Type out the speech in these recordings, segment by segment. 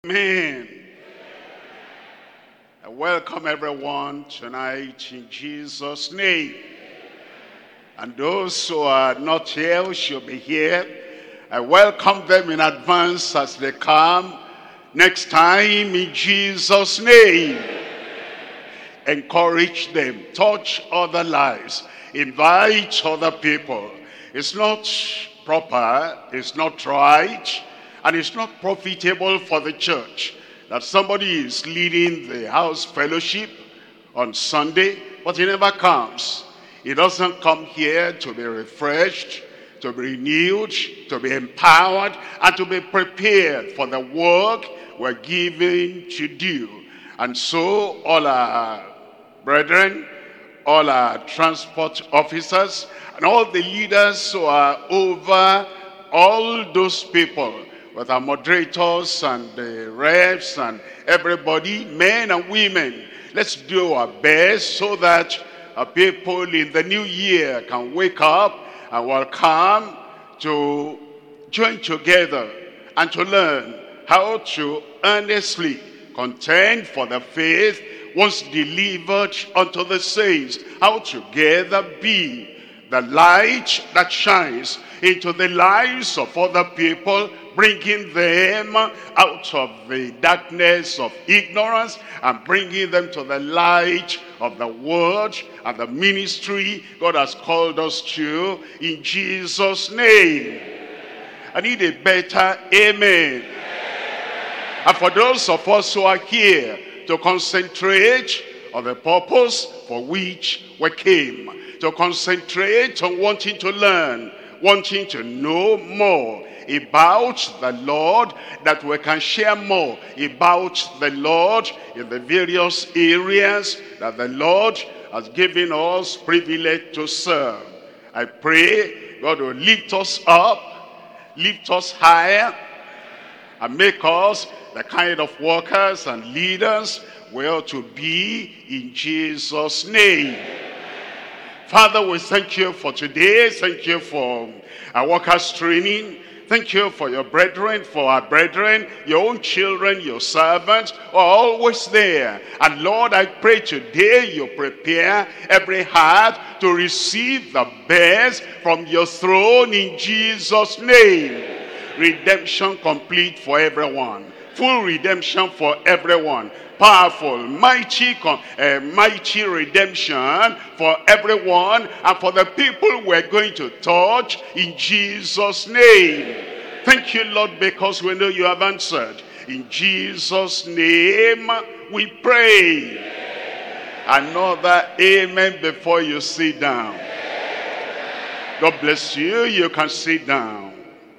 Amen. I welcome everyone tonight in Jesus' name. And those who are not here should be here. I welcome them in advance as they come next time in Jesus' name. Encourage them, touch other lives, invite other people. It's not proper, it's not right, and it's not profitable for the church that somebody is leading the house fellowship on Sunday, but he never comes. He doesn't come here to be refreshed, to be renewed, to be empowered, and to be prepared for the work we're given to do. And so all our brethren, all our transport officers, and all the leaders who are over all those people, with our moderators and the reps and everybody, men and women, let's do our best so that our people in the new year can wake up and will come to join together and to learn how to earnestly contend for the faith once delivered unto the saints, how together be the light that shines into the lives of other people, bringing them out of the darkness of ignorance and bringing them to the light of the word and the ministry God has called us to in Jesus' name. I need a better amen. And for those of us who are here to concentrate on the purpose for which we came, to concentrate on wanting to learn, wanting to know more about the Lord, that we can share more about the Lord in the various areas that the Lord has given us privilege to serve. I pray God will lift us up, lift us higher, and make us the kind of workers and leaders we ought to be in Jesus' name. Father, we thank you for today. Thank you for our workers' training. Thank you for your brethren, for our brethren, your own children, your servants are always there. And Lord, I pray today you prepare every heart to receive the best from your throne in Jesus' name. Redemption complete for everyone. Full redemption for everyone. Powerful, mighty redemption for everyone and for the people we're going to touch in Jesus' name. Thank you, Lord, because we know you have answered. In Jesus' name we pray. Another amen before you sit down. God bless you. You can sit down.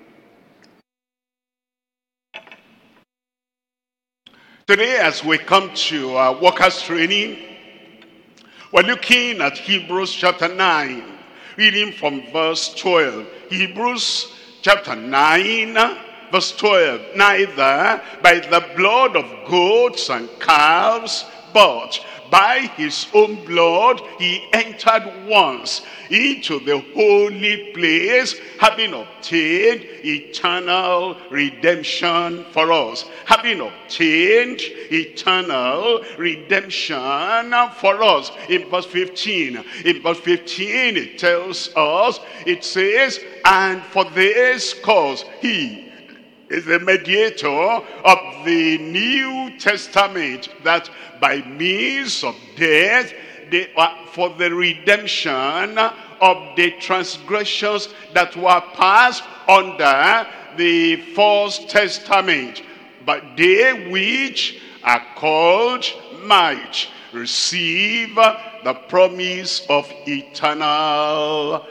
Today, as we come to our workers' training, we're looking at Hebrews chapter 9, reading from verse 12. Hebrews chapter 9, verse 12. Neither by the blood of goats and calves, but by his own blood he entered once into the holy place, having obtained eternal redemption for us. Having obtained eternal redemption for us. In verse 15, it tells us, it says, and for this cause he is the mediator of the New Testament, that by means of death, for the redemption of the transgressions that were passed under the First Testament, but they which are called might receive the promise of eternal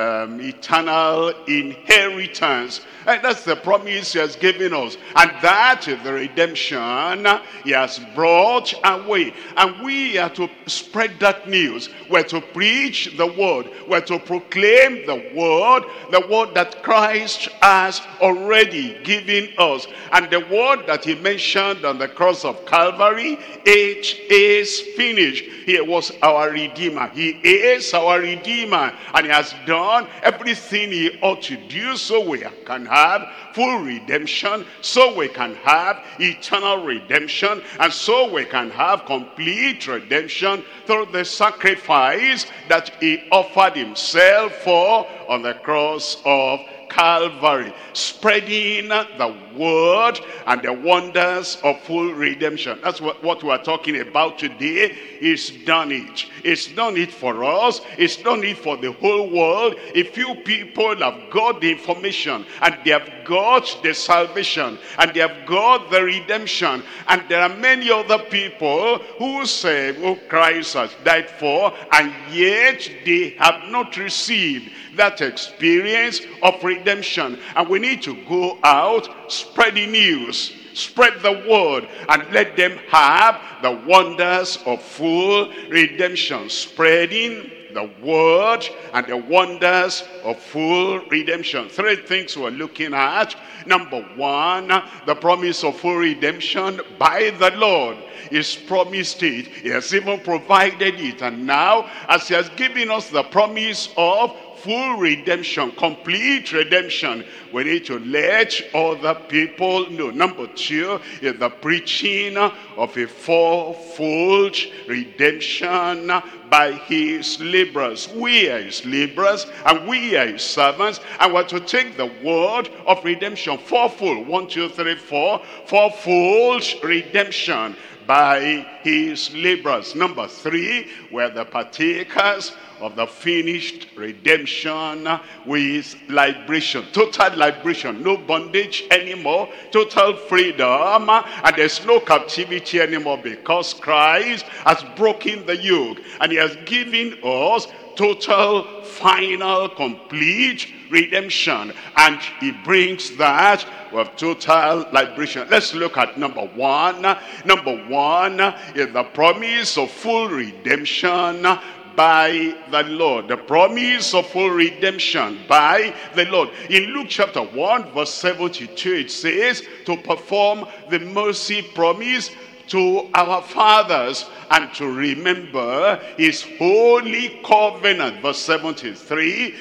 inheritance. And that's the promise he has given us. And that is the redemption he has brought away. And we are to spread that news. We're to preach the word. We're to proclaim the word that Christ has already given us. And the word that he mentioned on the cross of Calvary, it is finished. He was our Redeemer. He is our Redeemer. And he has done done everything he ought to do so we can have full redemption, so we can have eternal redemption, and so we can have complete redemption through the sacrifice that he offered himself for on the cross of Calvary, spreading the word and the wonders of full redemption. That's what we're talking about today. He's done it. It's done it for us. It's done it for the whole world. A few people have got the information, and they have got the salvation, and they have got the redemption. And there are many other people who say, oh, Christ has died for, and yet they have not received that experience of redemption. And we need to go out, spread the news, spread the word, and let them have the wonders of full redemption. Spreading the word and the wonders of full redemption. Three things we're looking at. Number one, the promise of full redemption by the Lord. He's promised it. He has even provided it. And now, as he has given us the promise of full redemption, complete redemption, we need to let other people know. Number two is the preaching of a fourfold redemption by his laborers. We are his laborers, and we are his servants, and we're to take the word of redemption fourfold. 1, 2, 3, 4. Fourfold redemption by his laborers. Number three, we're the partakers of the finished redemption with liberation. Total liberation. No bondage anymore. Total freedom. And there's no captivity anymore, because Christ has broken the yoke. And he has given us total, final, complete redemption. And he brings that with total liberation. Let's look at number one. Number one is the promise of full redemption by the Lord. The promise of full redemption by the Lord. In Luke chapter 1 verse 72 it says, to perform the mercy promise to our fathers and to remember his holy covenant. Verse 73,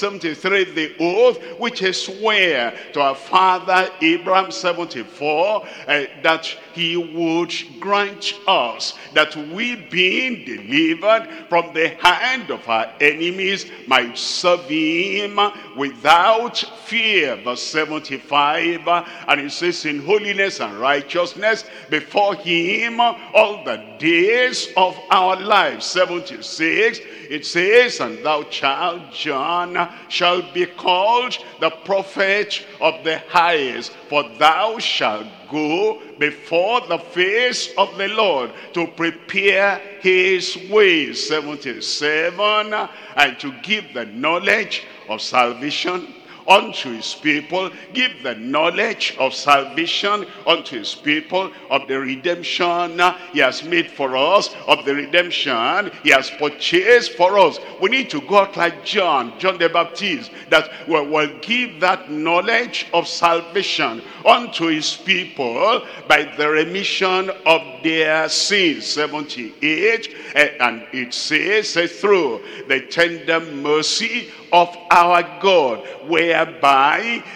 the oath which he sware to our father Abraham. 74, that he would grant us that we, being delivered from the hand of our enemies, might serve him without fear. Verse 75, and it says, in holiness and righteousness before him all the days of our lives. 76, it says, and thou, child John, shall be called the prophet of the highest, for thou shalt go before the face of the Lord to prepare his ways. 77, and to give the knowledge of salvation unto his people, give the knowledge of salvation unto his people, of the redemption he has made for us, of the redemption he has purchased for us. We need to go out like John the Baptist, that will give that knowledge of salvation unto his people by the remission of their sins. 78, and it says, through the tender mercy of our God, whereby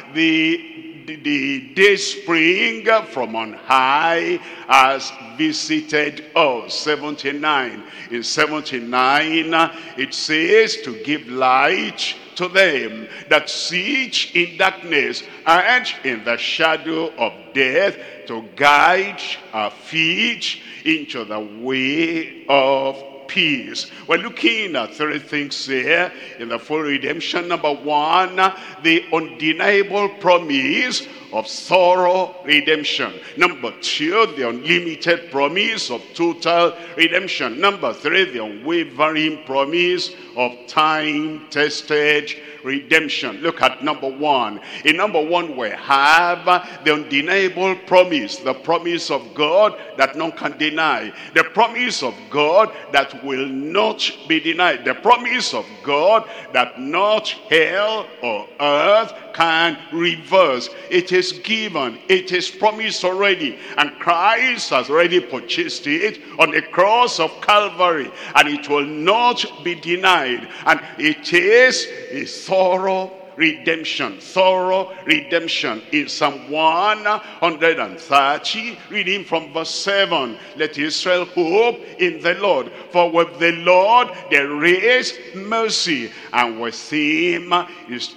the day spring from on high has visited us. 79, in 79 it says, to give light to them that sit in darkness and in the shadow of death, to guide our feet into the way of peace. We're looking at three things here in the full redemption. Number one, the undeniable promise of thorough redemption. Number two, the unlimited promise of total redemption. Number three, the unwavering promise of time-tested redemption. Look at number one. In number one, we have the undeniable promise, the promise of God that none can deny, the promise of God that will not be denied, the promise of God that not hell or earth can reverse. It is given, it is promised already, and Christ has already purchased it on the cross of Calvary, and it will not be denied. And it is a thorough redemption, in Psalm 130, reading from verse 7. Let Israel hope in the Lord, for with the Lord there is mercy, and with him is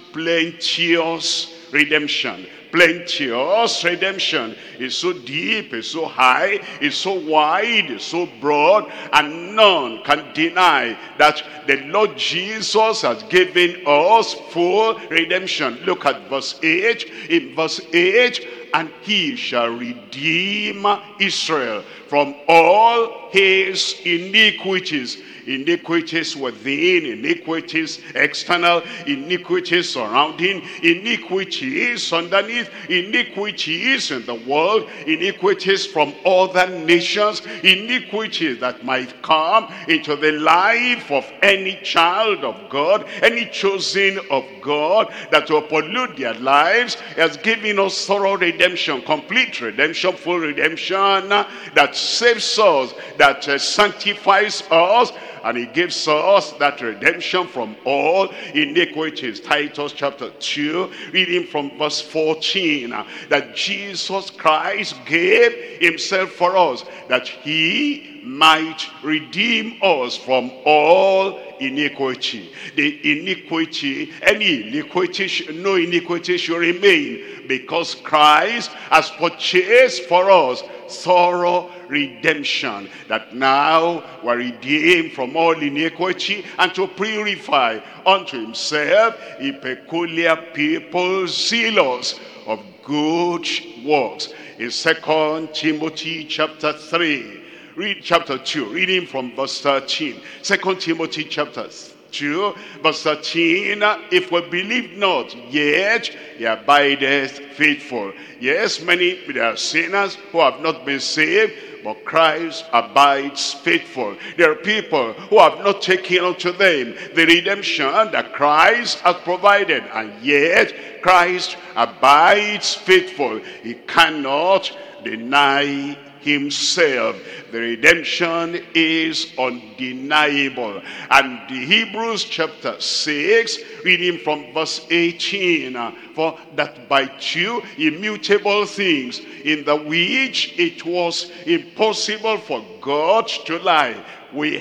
plenteous redemption. Plenteous redemption is so deep, is so high, is so wide, is so broad, and none can deny that the Lord Jesus has given us full redemption. Look at verse 8. In verse 8, and he shall redeem Israel from all his iniquities. Iniquities within, iniquities external, iniquities surrounding, iniquities underneath, iniquities in the world, iniquities from other nations, iniquities that might come into the life of any child of God, any chosen of God, that will pollute their lives. He has given us thorough redemption, complete redemption, full redemption, that saves us, that sanctifies us, and he gives us that redemption from all iniquities. Titus chapter 2, reading from verse 14, that Jesus Christ gave himself for us, that he might redeem us from all iniquity. The iniquity, any iniquity, no iniquity should remain, because Christ has purchased for us thorough redemption, that now we're redeemed from all iniquity, and to purify unto himself a peculiar people, zealous of good works. In 2 Timothy chapter 3, read chapter 2, reading from verse 13. 2 Timothy chapter 2, verse 13, if we believe not, yet he abideth faithful. Yes, many there are sinners who have not been saved, but Christ abides faithful. There are people who have not taken unto them the redemption that Christ has provided, and yet Christ abides faithful. He cannot deny himself. The redemption is undeniable. And the Hebrews chapter 6, reading from verse 18, for that by two immutable things, in the which it was impossible for God to lie, we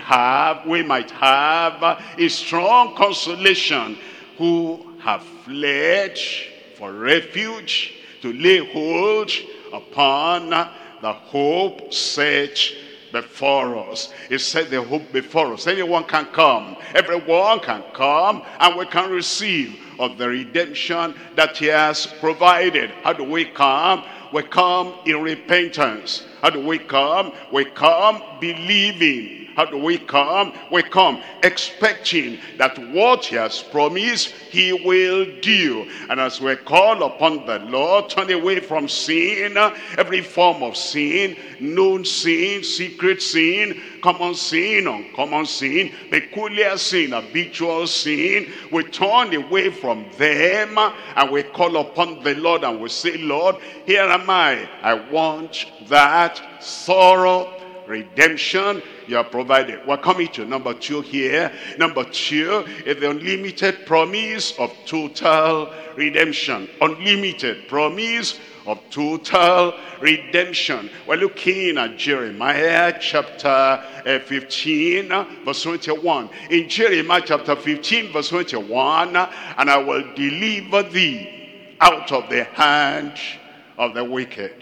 might have a strong consolation, who have fled for refuge, to lay hold upon the hope set before us. He said the hope before us. Anyone can come. Everyone can come, and we can receive of the redemption that he has provided. How do we come? We come in repentance. How do we come? We come believing. How do we come? We come expecting that what he has promised, he will do. And as we call upon the Lord, turn away from sin, every form of sin, known sin, secret sin, common sin, uncommon sin, peculiar sin, habitual sin, we turn away from them, and we call upon the Lord, and we say, Lord, here am I. I want that thorough redemption you have provided. We're coming to number 2 here. Number 2 is the unlimited promise of total redemption. Unlimited promise of total redemption. We're looking at Jeremiah chapter 15 verse 21. In Jeremiah chapter 15 verse 21, and I will deliver thee out of the hand of the wicked.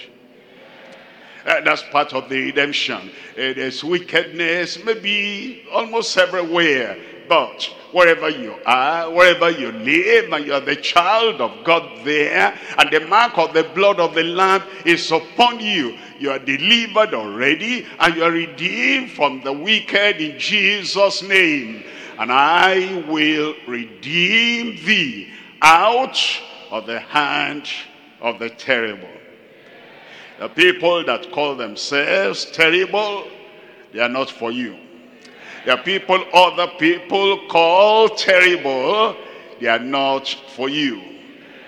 That's part of the redemption. There's wickedness, maybe almost everywhere. But wherever you are, wherever you live, and you are the child of God there, and the mark of the blood of the Lamb is upon you, you are delivered already, and you are redeemed from the wicked in Jesus' name. And I will redeem thee out of the hand of the terrible. The people that call themselves terrible, they are not for you. The people other people call terrible, they are not for you.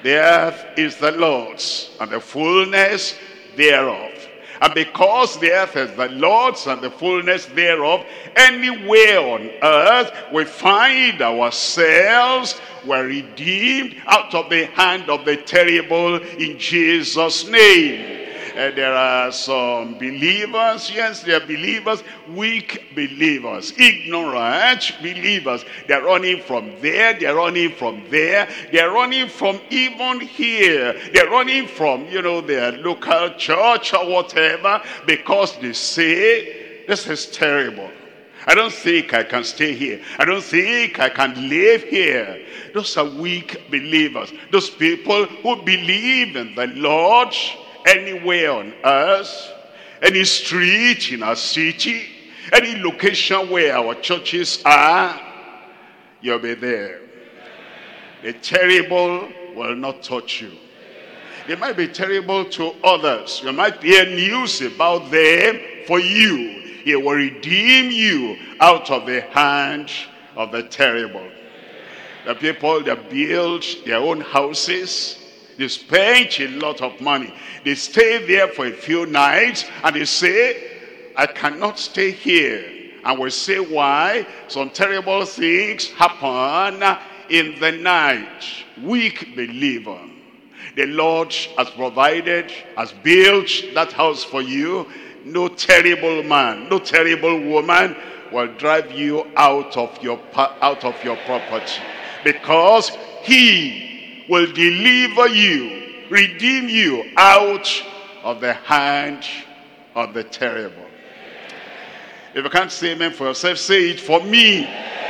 The earth is the Lord's, and the fullness thereof. And because the earth is the Lord's and the fullness thereof, anywhere on earth we find ourselves, we're redeemed out of the hand of the terrible in Jesus' name. There are some believers, yes, they are believers, weak believers, ignorant believers. They're running from there, they're running from there, they're running from even here. They're running from, their local church or whatever, because they say, this is terrible. I don't think I can stay here. I don't think I can live here. Those are weak believers. Those people who believe in the Lord anywhere on earth, any street in our city, any location where our churches are, you'll be there. The terrible will not touch you. They might be terrible to others. You might hear news about them. For you, he will redeem you out of the hand of the terrible. The people that build their own houses, they spend a lot of money. They stay there for a few nights and they say, I cannot stay here. And we say why. Some terrible things happen in the night. Weak believer. The Lord has provided, has built that house for you. No terrible man, no terrible woman will drive you out of your property. Because he will deliver you, redeem you out of the hand of the terrible. If you can't say amen for yourself, say it for me.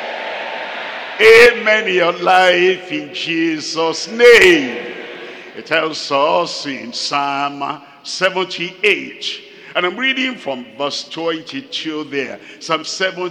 Amen in your life in Jesus' name. It tells us in Psalm 78, and I'm reading from verse 22 there. Psalm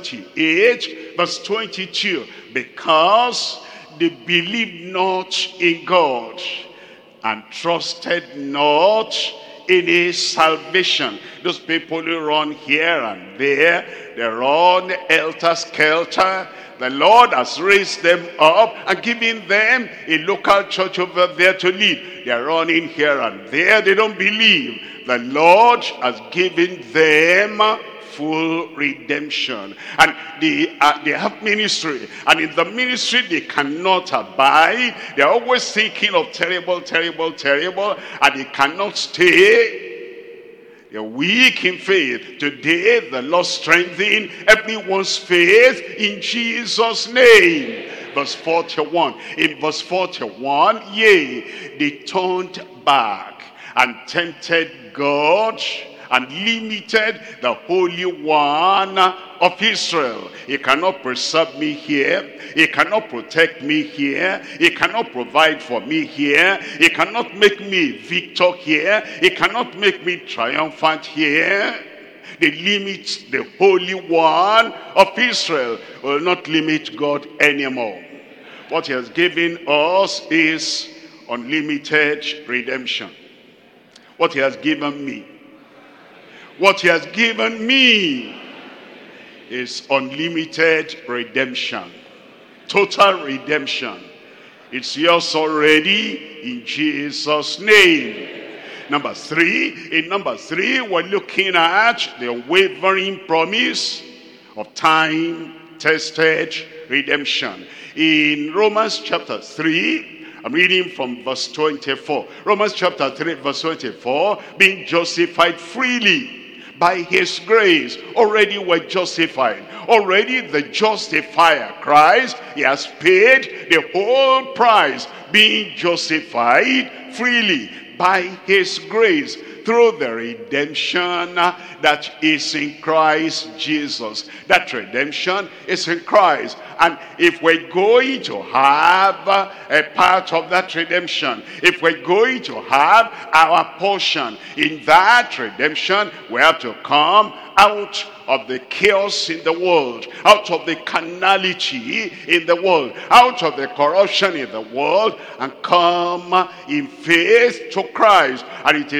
78, verse 22. Because they believed not in God and trusted not in his salvation. Those people who run here and there, they run helter-skelter. The Lord has raised them up and given them a local church over there to lead. They are running here and there. They don't believe. The Lord has given them full redemption, and they have ministry, and in the ministry they cannot abide. They're always thinking of terrible, terrible, terrible, and they cannot stay. They're weak in faith. Today the Lord strengthen everyone's faith in Jesus' name. Verse 41. In verse 41, yea, they turned back and tempted God and limited the Holy One of Israel. He cannot preserve me here. He cannot protect me here. He cannot provide for me here. He cannot make me victor here. He cannot make me triumphant here. They limit the Holy One of Israel. Will not limit God anymore. What he has given us is unlimited redemption. What he has given me. What he has given me is unlimited redemption. Total redemption. It's yours already in Jesus' name. Number three. In number three, we're looking at the unwavering promise of time-tested redemption. In Romans chapter 3, I'm reading from verse 24. Romans chapter 3, verse 24, being justified freely by his grace. Already we're justified. Already the justifier, Christ, he has paid the whole price, being justified freely by his grace through the redemption that is in Christ Jesus. That redemption is in Christ. And if we're going to have a part of that redemption, if we're going to have our portion in that redemption, we have to come out of the chaos in the world, out of the carnality in the world, out of the corruption in the world, and come in faith to Christ. And it is when we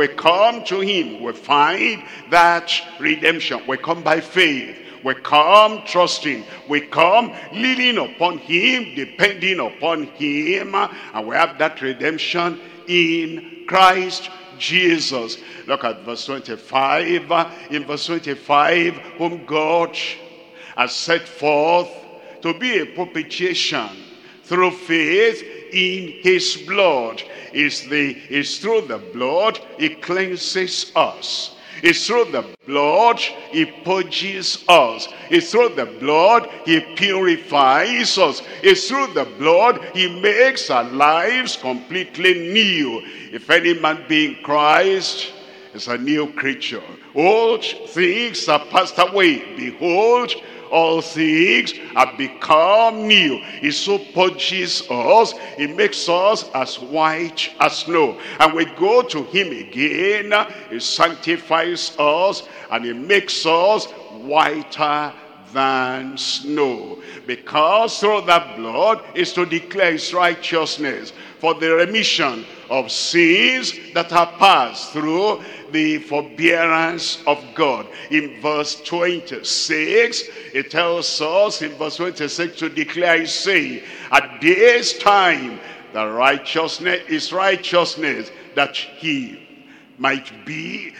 we come to him, we find that redemption. We come by faith. We come trusting. We come leaning upon him, depending upon him. And we have that redemption in Christ Jesus. Look at verse 25. In verse 25, whom God has set forth to be a propitiation through faith in his blood. It's through the blood he cleanses us. It's through the blood he purges us. It's through the blood he purifies us. It's through the blood he makes our lives completely new. If any man be in Christ, is a new creature. Old things are passed away. Behold, all things have become new. He so purges us, he makes us as white as snow. And we go to him again, he sanctifies us, and he makes us whiter than snow. Because through that blood is to declare his righteousness for the remission of sins that are passed through the forbearance of God. In verse 26, it tells us in verse 26 to declare his saying, at this time the righteousness is righteousness, that he might be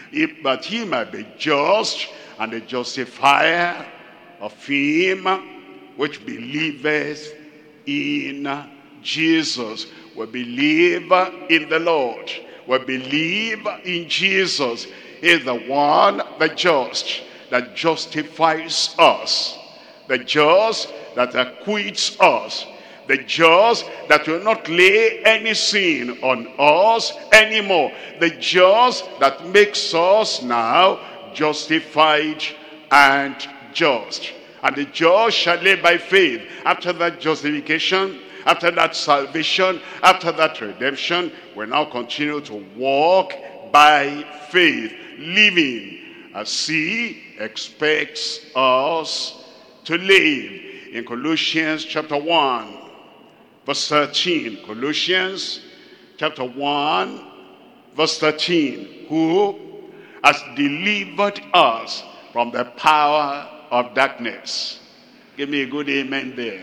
just, and the justifier of him which believeth in Jesus. We believe in the Lord. We believe in Jesus. He is the one, the just, that justifies us. The just that acquits us. The just that will not lay any sin on us anymore. The just that makes us now justified and just. And the just shall live by faith. After that justification, after that salvation, after that redemption, we now continue to walk by faith, living as he expects us to live. In Colossians chapter 1, verse 13. Colossians chapter 1, verse 13. Who has delivered us from the power of darkness. Give me a good amen there.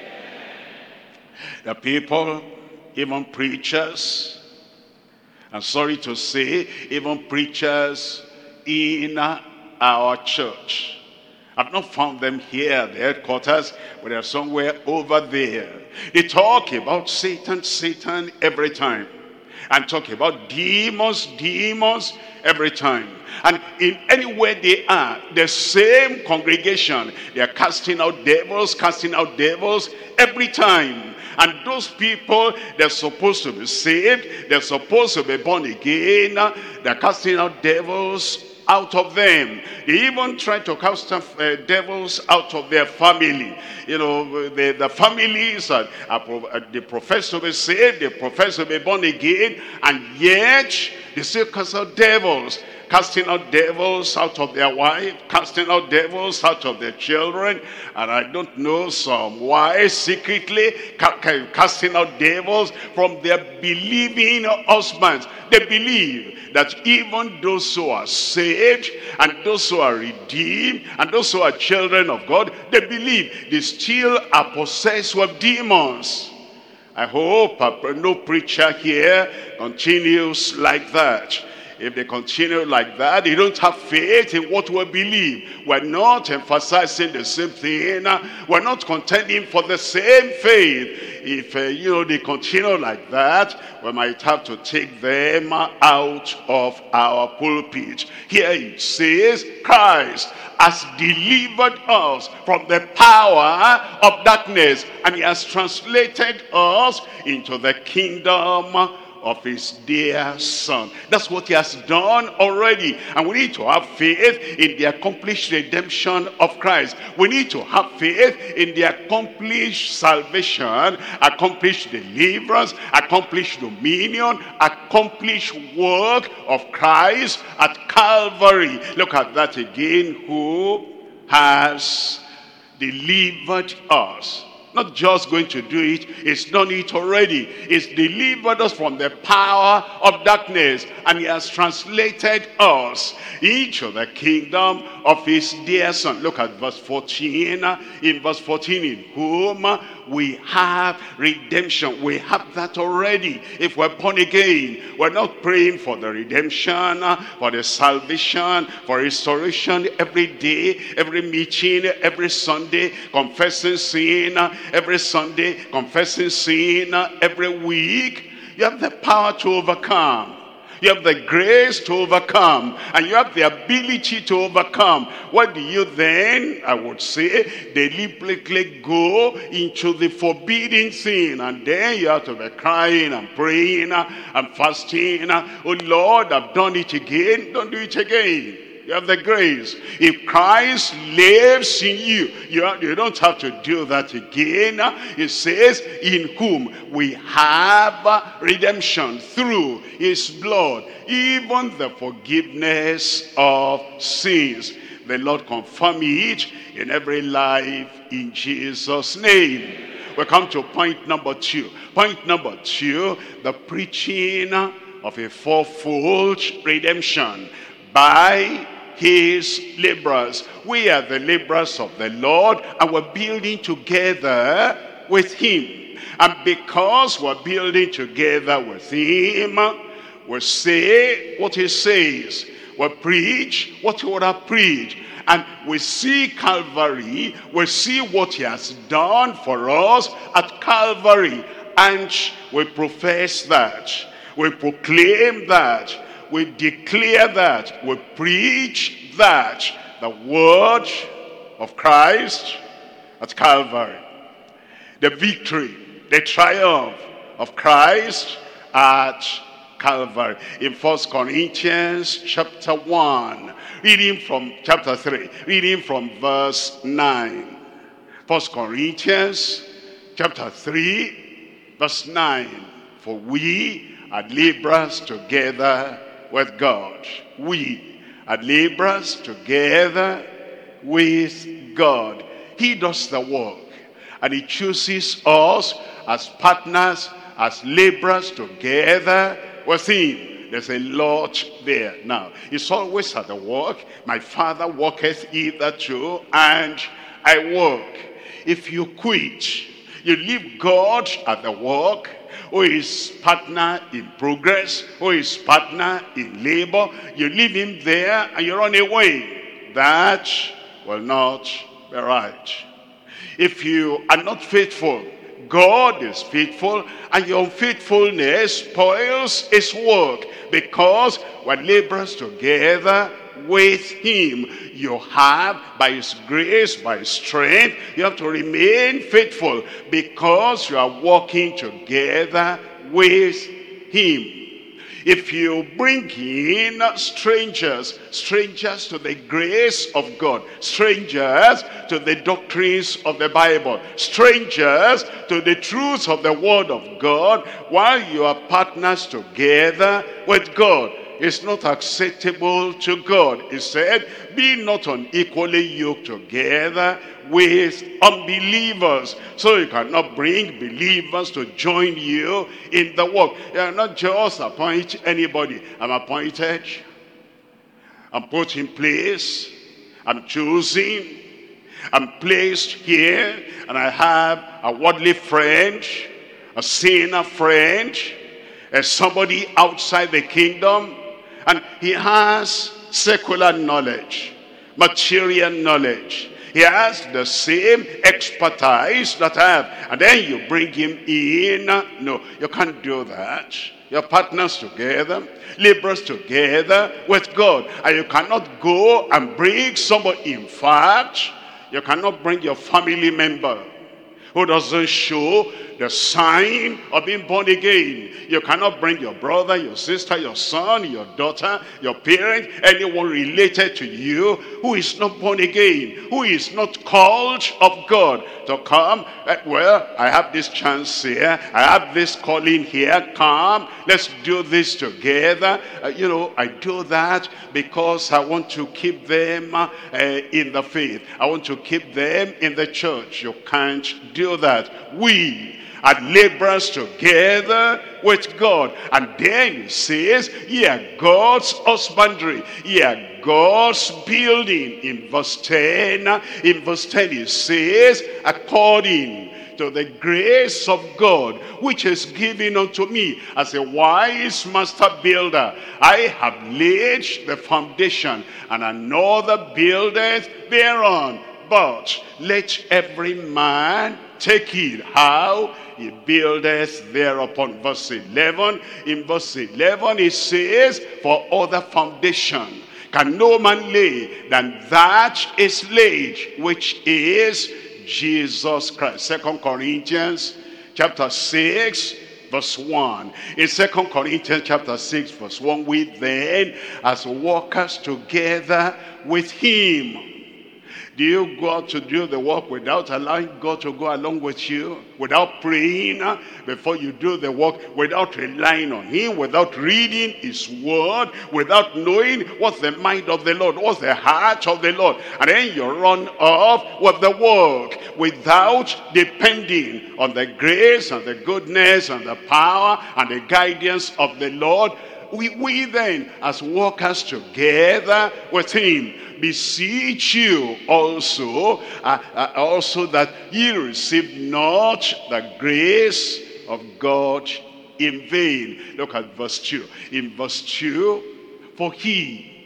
The people, even preachers, I'm sorry to say, even preachers in our church, I've not found them here at the headquarters, but they're somewhere over there. They talk about Satan every time. And talk about demons every time. And in anywhere they are, the same congregation, they are casting out devils every time. And those people, they're supposed to be saved, they're supposed to be born again, they're casting out devils out of them. They even try to cast devils out of their family. You know, the families, they profess to be saved, they profess to be born again, and yet they still cast out devils. Casting out devils out of their wife, casting out devils out of their children, and I don't know, some wives secretly casting out devils from their believing husbands. They believe that even those who are saved, and those who are redeemed, and those who are children of God, they believe they still are possessed with demons. I hope no preacher here continues like that. If they continue like that, they don't have faith in what we believe. We're not emphasizing the same thing. We're not contending for the same faith. If they continue like that, we might have to take them out of our pulpit. Here it says, Christ has delivered us from the power of darkness, and he has translated us into the kingdom of his dear son. That's what he has done already. And we need to have faith in the accomplished redemption of Christ. We need to have faith in the accomplished salvation, accomplished deliverance, accomplished dominion, accomplished work of Christ at Calvary. Look at that again. Who has delivered us not just going to do it, he's done it already. He's delivered us from the power of darkness, and he has translated us into the kingdom of his dear son. Look at verse 14. In verse 14, in whom we have redemption. We have that already. If we're born again, we're not praying for the redemption, for the salvation, for restoration every day, every meeting, every Sunday, confessing sin, every Sunday, confessing sin, every week. You have the power to overcome. You have the grace to overcome, and you have the ability to overcome. What do you then, I would say, deliberately go into the forbidden sin, and then you have to be crying and praying and fasting. Oh Lord, I've done it again. Don't do it again. You have the grace. If Christ lives in you, you don't have to do that again. It says, in whom we have redemption through his blood, even the forgiveness of sins. The Lord confirm it in every life in Jesus' name. We come to point number 2. Point number 2, the preaching of a fourfold redemption by his laborers. We are the laborers of the Lord, and we're building together with him. And because we're building together with him, we say what he says. We preach what he would have preached. And we see Calvary. We see what he has done for us at Calvary. And we profess that. We proclaim that. We declare that. We preach that. The word of Christ at Calvary. The victory, the triumph of Christ at Calvary. In 1 Corinthians chapter 1, reading from chapter 3, reading from verse 9. 1 Corinthians chapter 3, verse 9. For we are laborers together with God. We are laborers together with God. He does the work, and he chooses us as partners, as laborers together with him. There's a lot there. Now, it's always at the work. My Father worketh hitherto, and I work. If you quit, you leave God at the work, who is partner in progress, who is partner in labor, you leave him there and you run away. That will not be right. If you are not faithful, God is faithful, and your unfaithfulness spoils his work, because we're laborers together with him. You have, by his grace, by his strength, you have to remain faithful, because you are working together with him. If you bring in strangers to the grace of God, strangers to the doctrines of the Bible, strangers to the truths of the word of God, while you are partners together with God, it's not acceptable to God. He said, be not unequally yoked together with unbelievers. So you cannot bring believers to join you in the work. You are not just appoint anybody. I'm appointed. I'm put in place. I'm chosen. I'm placed here. And I have a worldly friend, a sinner friend, somebody outside the kingdom. And he has secular knowledge, material knowledge. He has the same expertise that I have. And then you bring him in. No, you can't do that. You're partners together, laborers together with God. And you cannot go and bring somebody. In fact, you cannot bring your family member who doesn't show the sign of being born again. You cannot bring your brother, your sister, your son, your daughter, your parent, anyone related to you who is not born again, who is not called of God, to come. Well, I have this chance here, I have this calling here, come, let's do this together. I do that because I want to keep them in the faith. I want to keep them in the church. You can't do do that. We are laborers together with God. And then he says, ye are God's husbandry, ye are God's building. In verse 10, he says, according to the grace of God, which is given unto me as a wise master builder, I have laid the foundation, and another buildeth thereon. But let every man take heed how he buildeth thereupon. Verse 11. In verse 11 it says, for other foundation can no man lay than that is laid, which is Jesus Christ. 2 Corinthians chapter 6 verse 1. In 2 Corinthians chapter 6 verse 1, we then as workers together with him. Do you go out to do the work without allowing God to go along with you? Without praying before you do the work? Without relying on him? Without reading his word? Without knowing what's the mind of the Lord? What's the heart of the Lord? And then you run off with the work without depending on the grace and the goodness and the power and the guidance of the Lord. We then, as workers together with him, beseech you also, that ye receive not the grace of God in vain. Look at verse 2. In verse 2, for he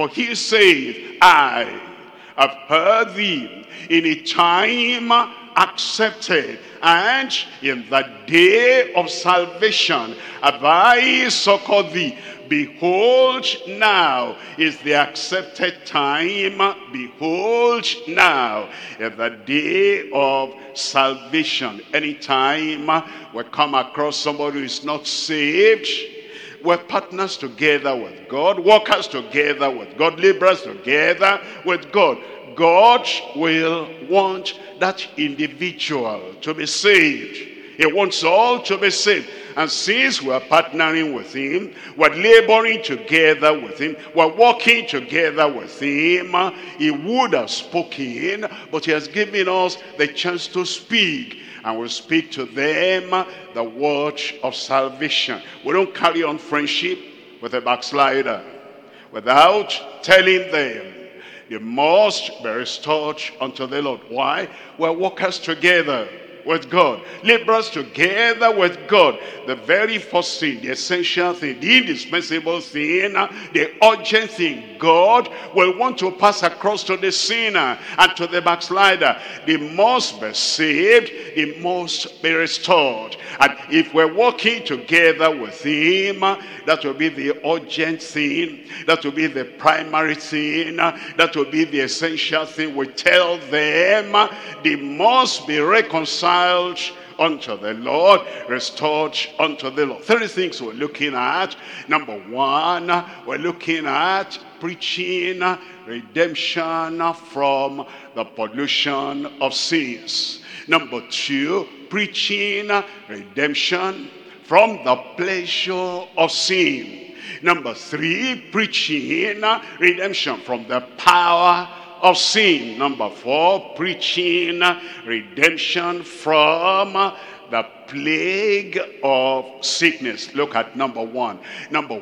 saith, I have heard thee in a time accepted, and in the day of salvation have I succored thee. Behold, now is the accepted time. Behold, now is the day of salvation. Anytime we come across somebody who is not saved, we're partners together with God, workers together with God, laborers together with God. God will want that individual to be saved. He wants all to be saved. And since we're partnering with him, we're laboring together with him, we're working together with him, he would have spoken, but he has given us the chance to speak. And we'll speak to them the word of salvation. We don't carry on friendship with a backslider without telling them they must be restored unto the Lord. Why? We're workers together with God, laborers together with God. The very first thing, the essential thing, the indispensable thing, the urgent thing God will want to pass across to the sinner and to the backslider. They must be saved, they must be restored. And if we're working together with him, that will be the urgent thing, that will be the primary thing, that will be the essential thing. We tell them they must be reconciled unto the Lord, restored unto the Lord. 3 things we're looking at. Number 1, we're looking at preaching redemption from the pollution of sins. Number 2, preaching redemption from the pleasure of sin. Number 3, preaching redemption from the power of sin. Number 4, preaching redemption from the plague of sickness. Look at number 1. Number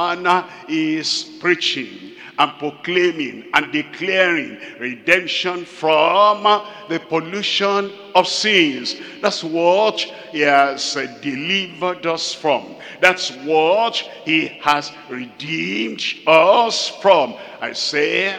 1 is preaching and proclaiming and declaring redemption from the pollution of sins. That's what he has delivered us from. That's what he has redeemed us from. Isaiah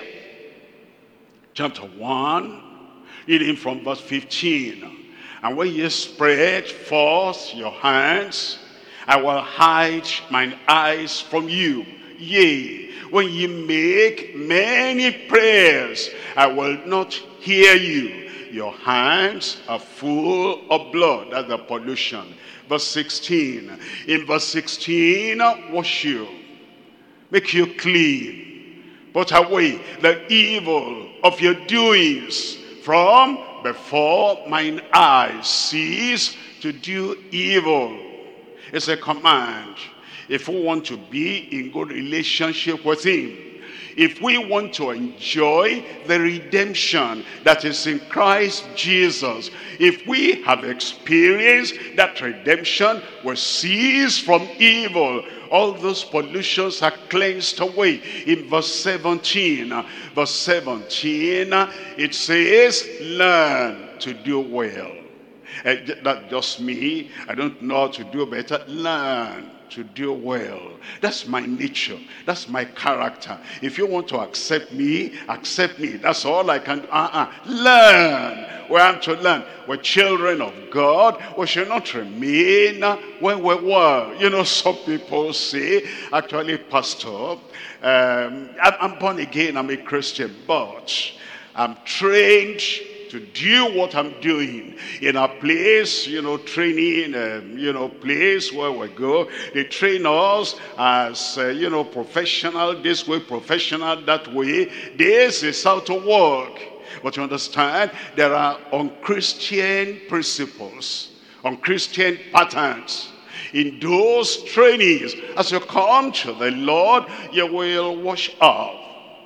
chapter 1, reading from verse 15. And when ye spread forth your hands, I will hide mine eyes from you. Yea, when ye make many prayers, I will not hear you. Your hands are full of blood. That's the pollution. Verse 16. In verse 16, wash you, make you clean. Put away the evil of your doings from before mine eyes. Cease to do evil. It's a command. If we want to be in good relationship with him, if we want to enjoy the redemption that is in Christ Jesus, if we have experienced that redemption, we cease from evil. All those pollutions are cleansed away. In verse 17, it says, learn to do well. That's just me. I don't know how to do better. Learn to do well. That's my nature. That's my character. If you want to accept me, accept me. That's all I can do. Learn. We have to learn. We're children of God. We should not remain where we were. You know, some people say, actually, Pastor, I'm born again, I'm a Christian, but I'm trained to do what I'm doing in a place, training, place where we go. They train us as, professional this way, professional that way. This is how to work. But you understand, there are unchristian principles, unchristian patterns in those trainings. As you come to the Lord, you will wash off.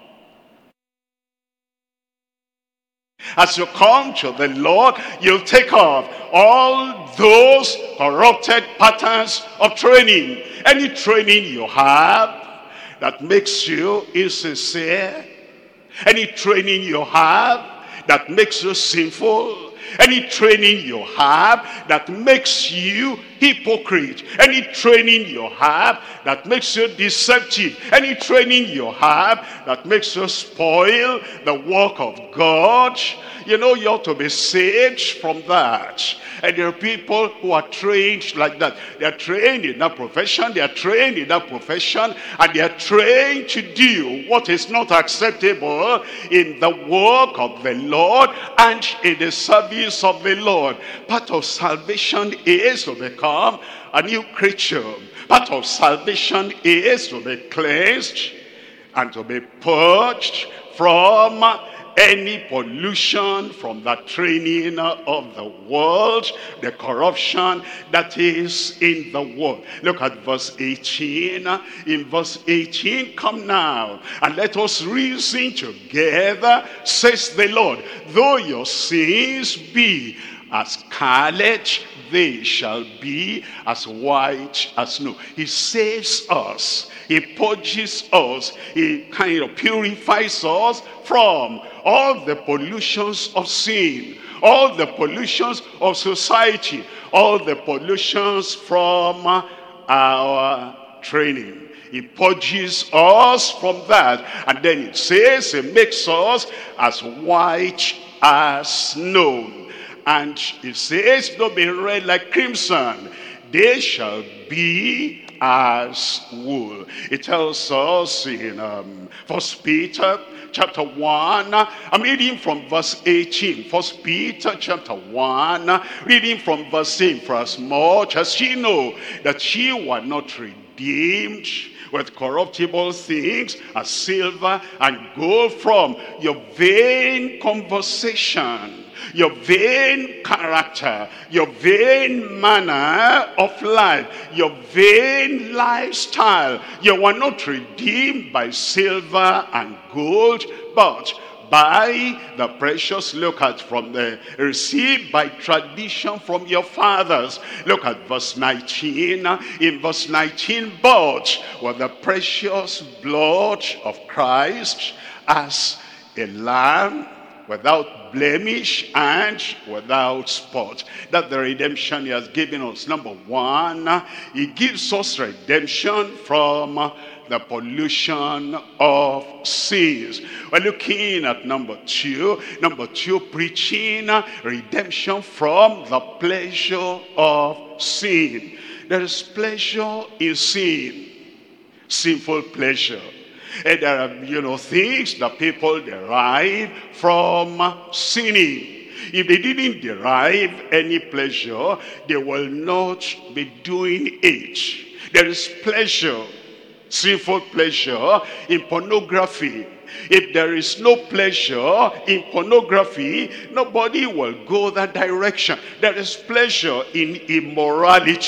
As you come to the Lord, you'll take off all those corrupted patterns of training. Any training you have that makes you insincere, any training you have that makes you sinful, any training you have that makes you hypocrite, any training you have that makes you deceptive, any training you have that makes you spoil the work of God, you ought to be saved from that. And there are people who are trained like that. They are trained in that profession, they are trained in that profession, and they are trained to do what is not acceptable in the work of the Lord and in the service of the Lord. Part of salvation is to become a new creature. Part of salvation is to be cleansed and to be purged from any pollution, from the training of the world, the corruption that is in the world. Look at verse 18. In verse 18, come now and let us reason together, says the Lord. Though your sins be as scarlet, they shall be as white as snow. He saves us. He purges us. He kind of purifies us from all the pollutions of sin, all the pollutions of society, all the pollutions from our training. He purges us from that. And then it says it makes us as white as snow. And it says, don't be red like crimson. They shall be as wool. It tells us in 1 Peter chapter 1, I'm reading from verse 18. 1 Peter chapter 1, reading from verse 8. For as much as ye know that ye were not redeemed with corruptible things as silver and gold from your vain conversation, your vain character, your vain manner of life, your vain lifestyle. You were not redeemed by silver and gold, but by the precious, look at from the received by tradition from your fathers. Look at verse 19. In verse 19, but with the precious blood of Christ as a lamb without blemish and without spot. That's the redemption he has given us. Number one, he gives us redemption from the pollution of sins. We're looking at number two. Number two, preaching redemption from the pleasure of sin. There is pleasure in sin, sinful pleasure. And there are, things that people derive from sinning. If they didn't derive any pleasure, they will not be doing it. There is pleasure, sinful pleasure in pornography. If there is no pleasure in pornography, nobody will go that direction. There is pleasure in immorality.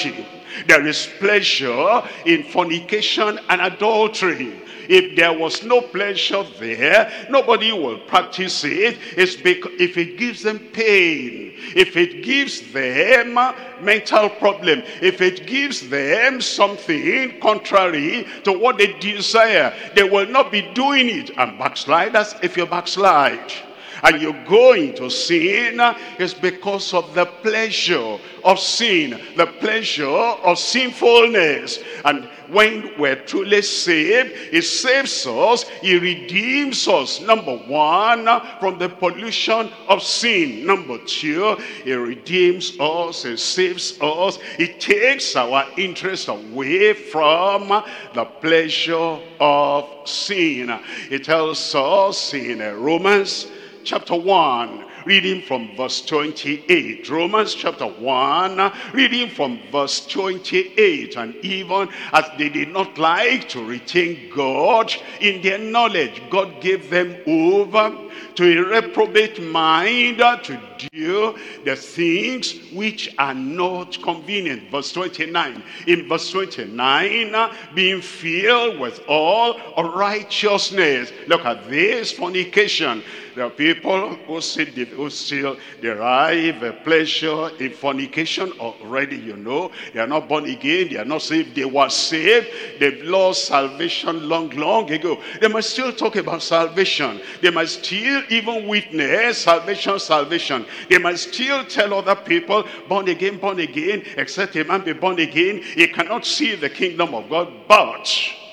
There is pleasure in fornication and adultery. If there was no pleasure there, nobody will practice it. It's because if it gives them pain, if it gives them mental problem, if it gives them something contrary to what they desire, they will not be doing it. And backsliders, if you backslide and you go into sin, it's because of the pleasure of sin, the pleasure of sinfulness. And when we're truly saved, it saves us, it redeems us. Number one, from the pollution of sin. Number two, it redeems us, it saves us, it takes our interest away from the pleasure of sin. It tells us in Romans chapter 1, reading from verse 28. Romans chapter 1, reading from verse 28. And even as they did not like to retain God in their knowledge, God gave them over to a reprobate mind to do the things which are not convenient. Verse 29. In verse 29, being filled with all unrighteousness. Look at this, fornication. There are people who still derive a pleasure in fornication already, you know. They are not born again. They are not saved. They were saved. They've lost salvation long ago. They must still talk about salvation. They must still even witness salvation. They must still tell other people, born again, except a man be born again, he cannot see the kingdom of God. But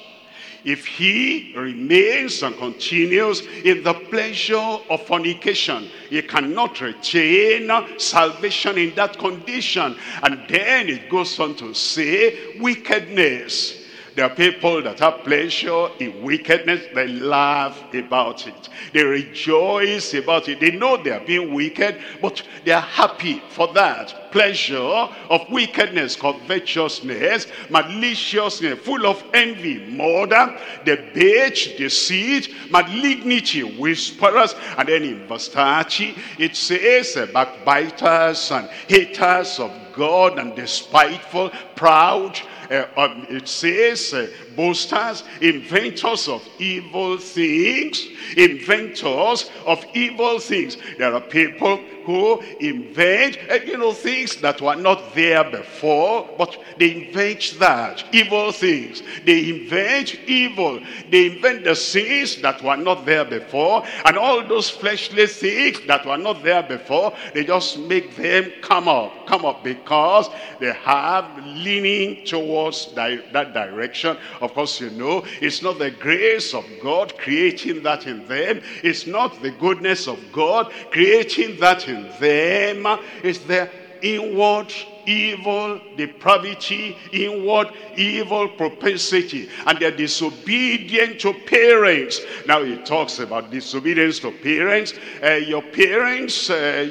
if he remains and continues in the pleasure of fornication, he cannot retain salvation in that condition. And then it goes on to say, wickedness. There are people that have pleasure in wickedness. They laugh about it. They rejoice about it. They know they are being wicked, but they are happy for that. Pleasure of wickedness, covetousness, maliciousness, full of envy, murder, debate, deceit, malignity, whisperers. And then in verse 30, it says, backbiters and haters of God and despiteful, proud. It says boasters, inventors of evil things. Inventors of evil things. There are people who invent things that were not there before, but they invent that, evil things. They invent evil. They invent the sins that were not there before, and all those fleshly things that were not there before, they just make them come up because they have leaning towards that direction. Of course, you know, it's not the grace of God creating that in them. It's not the goodness of God creating that in them. It's their inward evil depravity, inward evil propensity, and they're disobedient to parents. Now he talks about disobedience to parents. Your parents,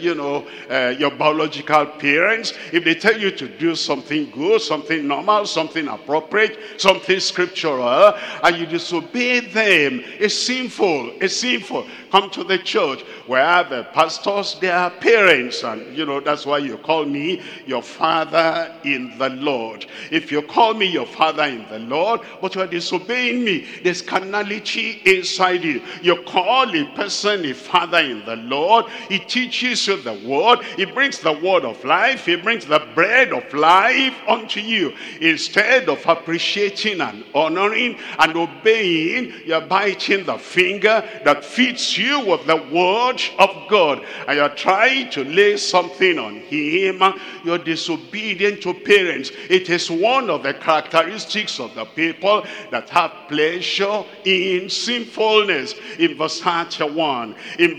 your biological parents, if they tell you to do something good, something normal, something appropriate, something scriptural, and you disobey them, it's sinful. It's sinful. Come to the church where the pastors, they are parents, and that's why you call me your father in the Lord. If you call me your father in the Lord, but you are disobeying me, there's carnality inside you. You call a person a father in the Lord, he teaches you the word, he brings the word of life, he brings the bread of life unto you. Instead of appreciating and honoring and obeying, you're biting the finger that feeds you with the word of God, and you're trying to lay something on him. You're disobedient to parents. It is one of the characteristics of the people that have pleasure in sinfulness. In verse 31,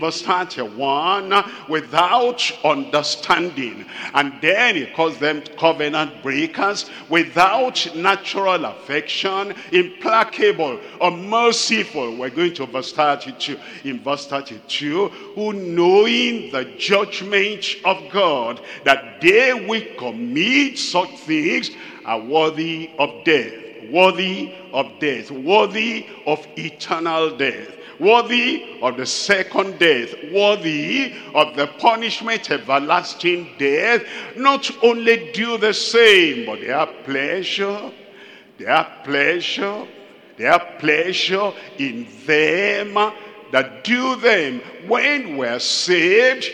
without understanding, and then he calls them covenant breakers, without natural affection, implacable, unmerciful. We're going to verse 32. In verse 32, who knowing the judgment of God, that they which commit such things are worthy of death. worthy of death, worthy of eternal death, worthy of the second death, worthy of the punishment, everlasting death, not only do the same, but they have pleasure, they have pleasure, they have pleasure in them that do them. When we're saved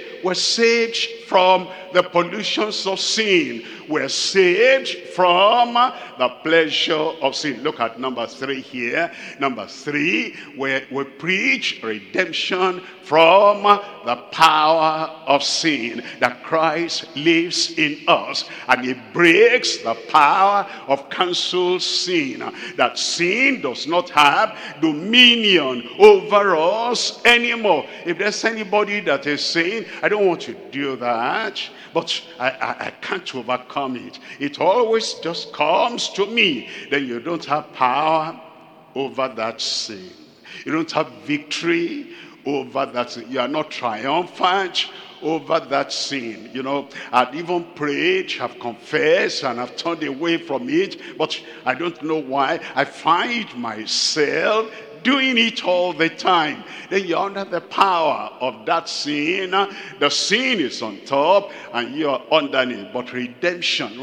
from the pollutions of sin. We're saved from the pleasure of sin. Look at number 3 here. Number 3, where we preach redemption from the power of sin. That Christ lives in us and he breaks the power of cancelled sin. That sin does not have dominion over us anymore. If there's anybody that is saying, I don't want to do that, but I can't overcome it, it always just comes to me, then you don't have power over that sin. You don't have victory over that sin. You are not triumphant over that sin. You know, I've even prayed, I've confessed, and I've turned away from it, but I don't know why. I find myself doing it all the time. Then you're under the power of that sin. The sin is on top and you're underneath. But redemption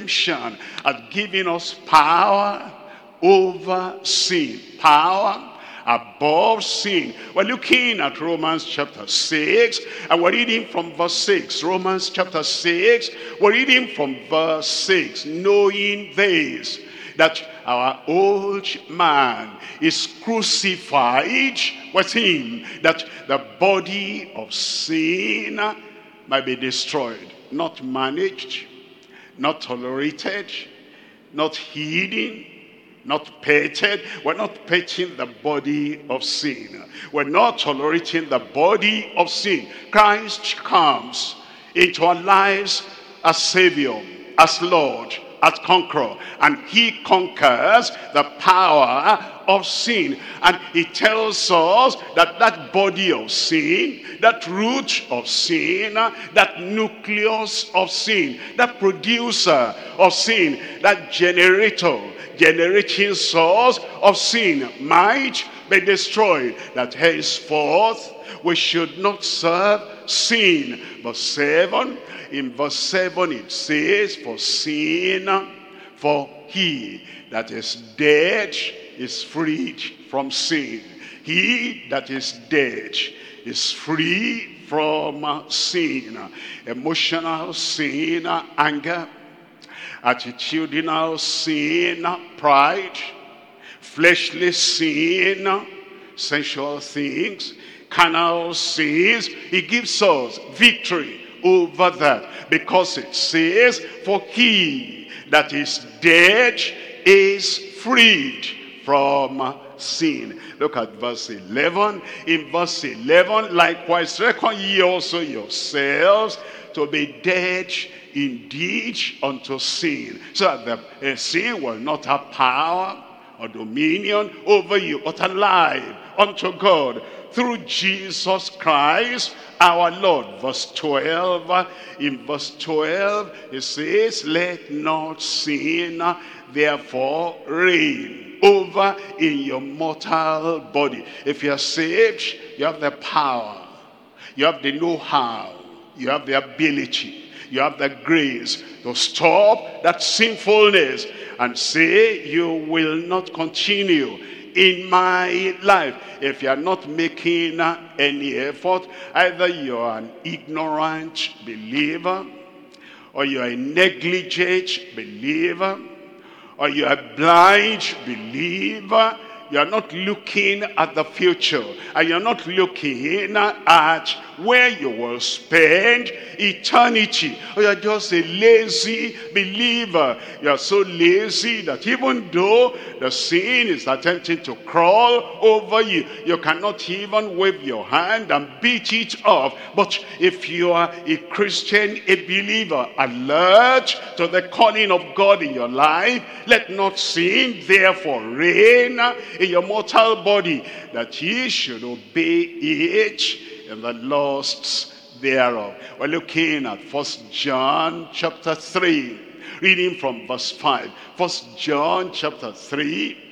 has given us power over sin. Power above sin. We're looking at Romans chapter 6 and we're reading from verse 6. Romans chapter 6, we're reading from verse 6. Knowing this, that our old man is crucified with him, that the body of sin might be destroyed, not managed, not tolerated, not hidden, not petted. We're not petting the body of sin. We're not tolerating the body of sin. Christ comes into our lives as Savior, as Lord, as conqueror, and he conquers the power of sin. And he tells us that that body of sin, that root of sin, that nucleus of sin, that producer of sin, that generating source of sin might be destroyed, that henceforth we should not serve sin. In verse 7 it says, for sin, for he that is dead is freed from sin. He that is dead is free from sin. Emotional sin, anger, attitudinal sin, pride, fleshly sin, sensual things, carnal sins. He gives us victory over that, because it says, for he that is dead is freed from sin. Look at verse 11. In verse 11, likewise reckon ye also yourselves to be dead indeed unto sin, so that the sin will not have power or dominion over you, but alive unto God through Jesus Christ our Lord. Verse 12, in verse 12 it says, let not sin therefore reign over in your mortal body. If you are saved, you have the power, you have the know-how, you have the ability, you have the grace to stop that sinfulness and say, you will not continue in my life. If you are not making any effort, either you are an ignorant believer, or you are a negligent believer, or you are a blind believer. You are not looking at the future, and you're not looking at where you will spend eternity. Or you're just a lazy believer. You are so lazy that even though the sin is attempting to crawl over you, you cannot even wave your hand and beat it off. But if you are a Christian, a believer, alert to the calling of God in your life, let not sin therefore reign in your mortal body, that ye should obey it in the lusts thereof. We're looking at 1 John chapter 3. Reading from verse 5. 1 John chapter 3.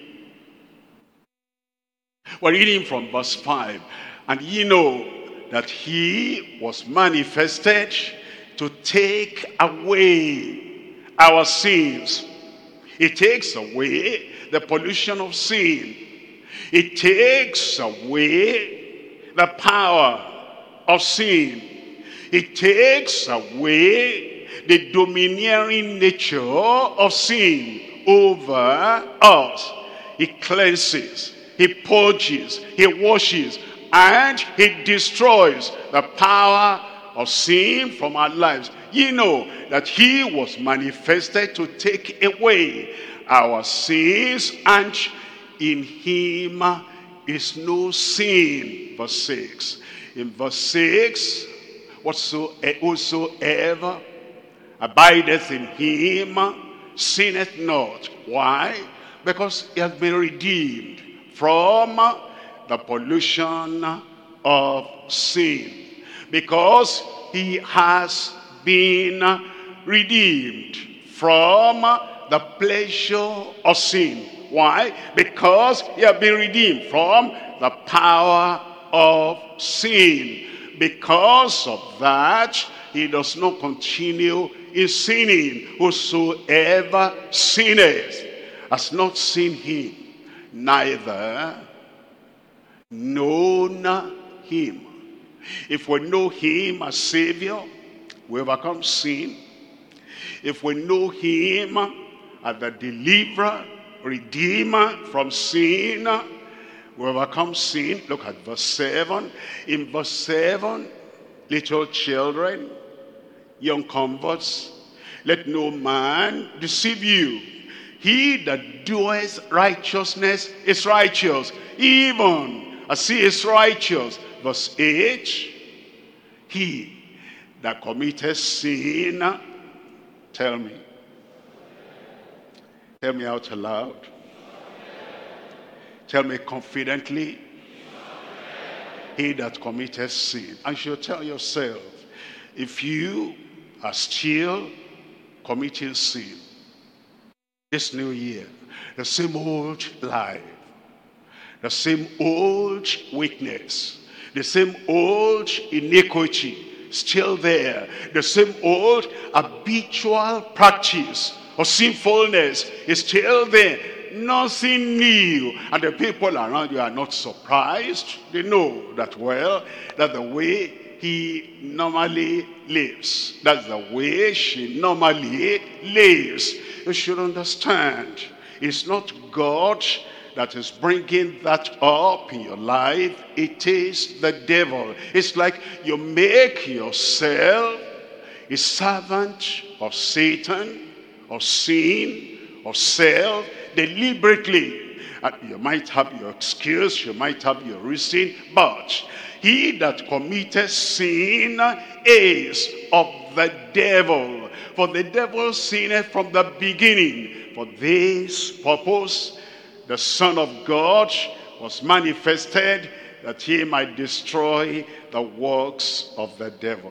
We're reading from verse 5. And ye know that he was manifested to take away our sins. It takes away the pollution of sin. It takes away the power of sin. It takes away the domineering nature of sin over us. He cleanses, he purges, he washes, and he destroys the power of sin from our lives. Ye know that he was manifested to take away our sins, and in him is no sin. Verse 6. In verse 6, whosoever abideth in him sinneth not. Why? Because he has been redeemed from the pollution of sin. Because he has been redeemed from the pleasure of sin. Why? Because he has been redeemed from the power of sin. Because of that, he does not continue in sinning. Whosoever sinneth has not seen him, neither known him. If we know him as Savior, we overcome sin. If we know him as the deliverer, redeemer from sin, we overcome sin. Look at verse 7. In verse 7, little children, young converts, let no man deceive you. He that doeth righteousness is righteous, even as he is righteous. Verse 8, he that committeth sin, tell me out aloud, tell me confidently, he that committeth sin. And you tell yourself, if you are still committing sin this new year, the same old life, the same old weakness, the same old iniquity still there, the same old habitual practice of sinfulness is still there, nothing new, and the people around you are not surprised. They know that well, that the way he normally lives, that's the way she normally lives. You should understand, it's not God that is bringing that up in your life. It is the devil. It's like you make yourself a servant of Satan, of sin, of self, deliberately. You might have your excuse, you might have your reason, but he that committeth sin is of the devil. For the devil sinned from the beginning. For this purpose the Son of God was manifested, that he might destroy the works of the devil.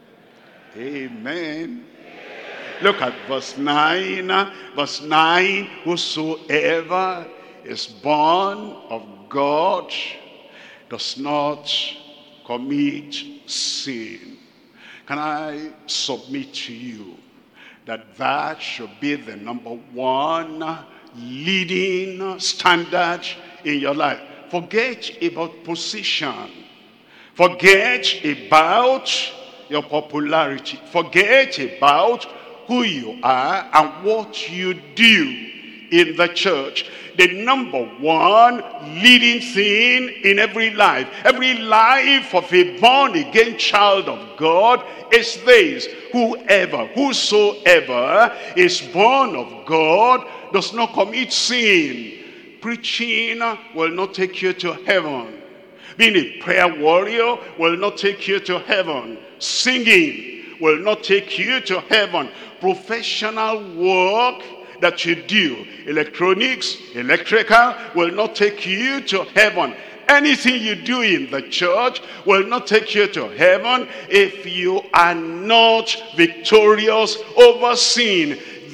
Amen. Look at verse 9. Verse 9, whosoever is born of God does not commit sin. Can I submit to you that should be the number one leading standard in your life? Forget about position. Forget about your popularity. Forget about who you are and what you do in the church. The number one leading thing in every life of a born-again child of God is this: whosoever is born of God does not commit sin. Preaching will not take you to heaven. Being a prayer warrior will not take you to heaven. Singing will not take you to heaven. Professional work that you do, electronics, electrical, will not take you to heaven. Anything you do in the church will not take you to heaven if you are not victorious over sin.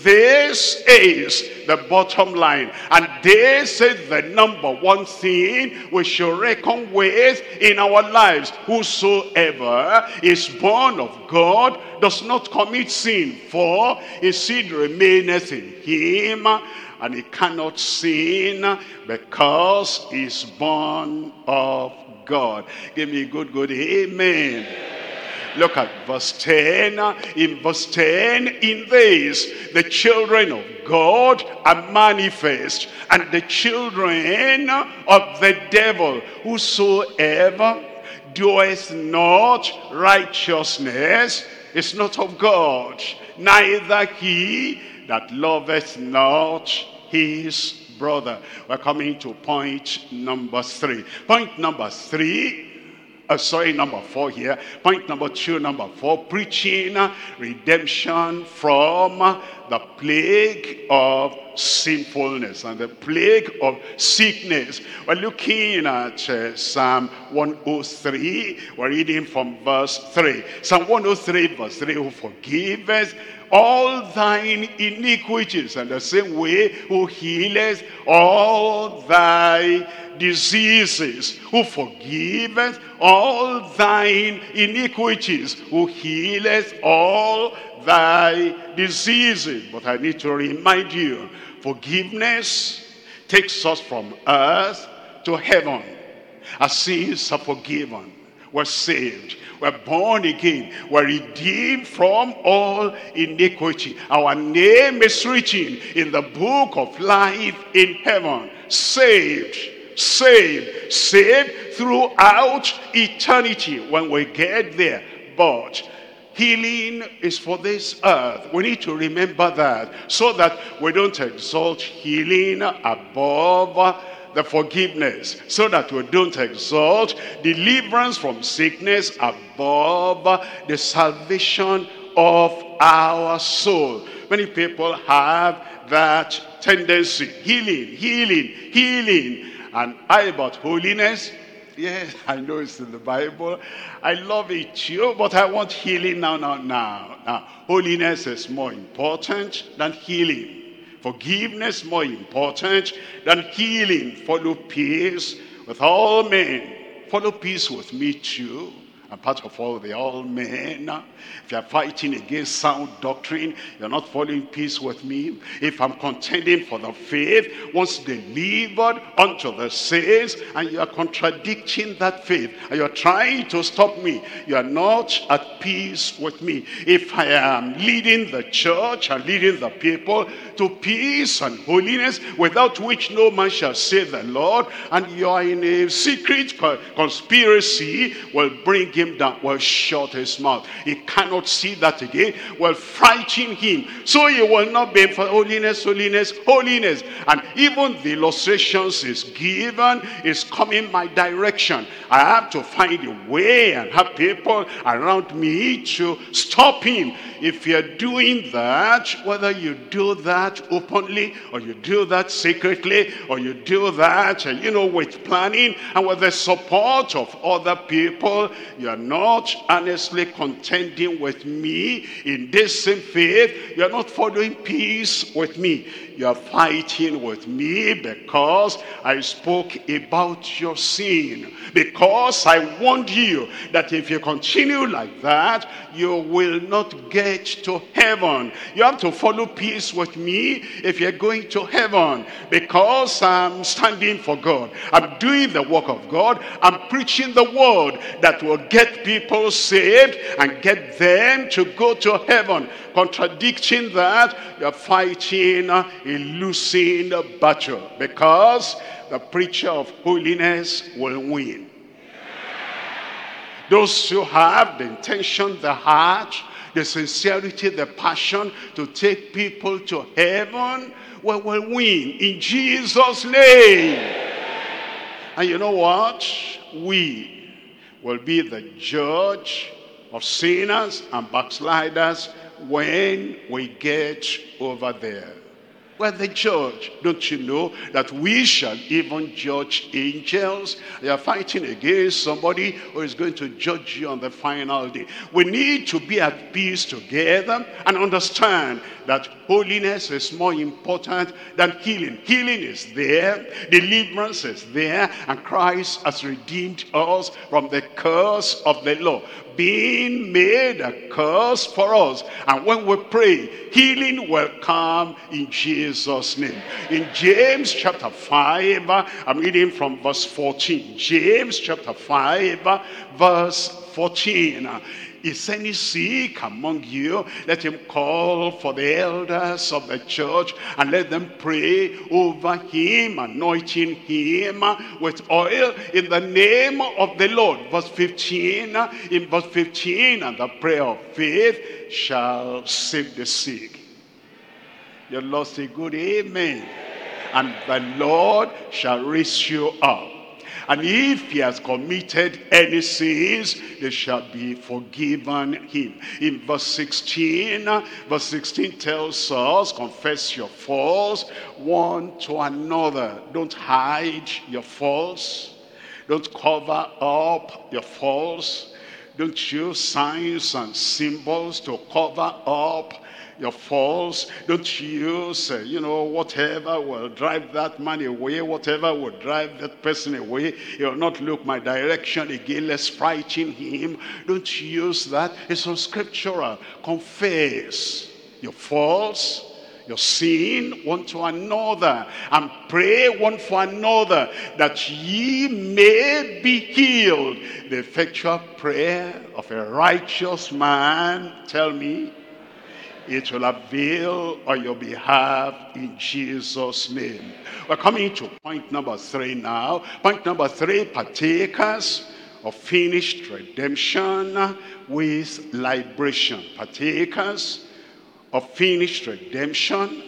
This is the bottom line. And this is the number one thing we should reckon with in our lives. Whosoever is born of God does not commit sin, for his seed remaineth in him, and he cannot sin because he is born of God. Give me a good amen. Look at verse 10. In verse 10, in this, the children of God are manifest, and the children of the devil. Whosoever doeth not righteousness is not of God, neither he that loveth not his brother. We're coming to point number 3. Point number 3. Number 4 here. Point number 2, number 4. Preaching redemption from the plague of sinfulness and the plague of sickness. We're looking at Psalm 103. We're reading from verse 3. Psalm 103 verse 3. Who forgiveth all thine iniquities, and the same way who healeth all thy diseases. Who forgiveth all thine iniquities, who healeth all thy diseases. But I need to remind you, forgiveness takes us from earth to heaven. Our sins are forgiven. We're saved. We're born again. We're redeemed from all iniquity. Our name is written in the book of life in heaven. Saved throughout eternity when we get there. But healing is for this earth. We need to remember that, so that we don't exalt healing above the forgiveness, so that we don't exalt deliverance from sickness above the salvation of our soul. Many people have that tendency. Healing. And I about holiness. Yes, I know it's in the Bible. I love it too, but I want healing now. Now, holiness is more important than healing. Forgiveness more important than healing. Follow peace with all men. Follow peace with me too. I'm part of all the all men. If you're fighting against sound doctrine, you're not following peace with me. If I'm contending for the faith once delivered unto the saints, and you are contradicting that faith, and you're trying to stop me, you are not at peace with me. If I am leading the church and leading the people to peace and holiness, without which no man shall see the Lord, and you are in a secret conspiracy, will bring him down, will shut his mouth. He cannot see that again, will frighten him. So he will not be for holiness. And even the illustrations is given is coming my direction. I have to find a way and have people around me to stop him. If you're doing that, whether you do that openly, or you do that secretly, or you do that, with planning and with the support of other people, you're not honestly contending with me in this same faith. You're not following peace with me. You're fighting with me because I spoke about your sin. Because I warned you that if you continue like that, you will not get to heaven. You have to follow peace with me if you're going to heaven. Because I'm standing for God. I'm doing the work of God. I'm preaching the word that will get people saved and get them to go to heaven. Contradicting that, you're fighting a losing battle, because the preacher of holiness will win. Those who have the intention, the heart, the sincerity, the passion to take people to heaven, will win in Jesus' name. And you know what? We will be the judge of sinners and backsliders when we get over there. We're the judge. Don't you know that we shall even judge angels? You are fighting against somebody who is going to judge you on the final day. We need to be at peace together and understand that holiness is more important than healing. Healing is there, deliverance is there, and Christ has redeemed us from the curse of the law, being made a curse for us. And when we pray, healing will come in Jesus' name. In James chapter 5, I'm reading from verse 14. James chapter 5, verse 14. Is any sick among you? Let him call for the elders of the church and let them pray over him, anointing him with oil in the name of the Lord. Verse 15, in verse 15, and the prayer of faith shall save the sick. Your Lord say good amen. And the Lord shall raise you up. And if he has committed any sins, they shall be forgiven him. In verse 16 tells us, confess your faults one to another. Don't hide your faults. Don't cover up your faults. Don't use signs and symbols to cover up your faults. Don't use, whatever will drive that man away, whatever will drive that person away. He'll not look my direction again, let's frighten him. Don't use that. It's unscriptural. Confess your faults, your sin one to another, and pray one for another, that ye may be healed. The effectual prayer of a righteous man, tell me, it will avail on your behalf in Jesus' name. We're coming to point number 3 now. Point number 3, partakers of finished redemption with liberation. Partakers of finished redemption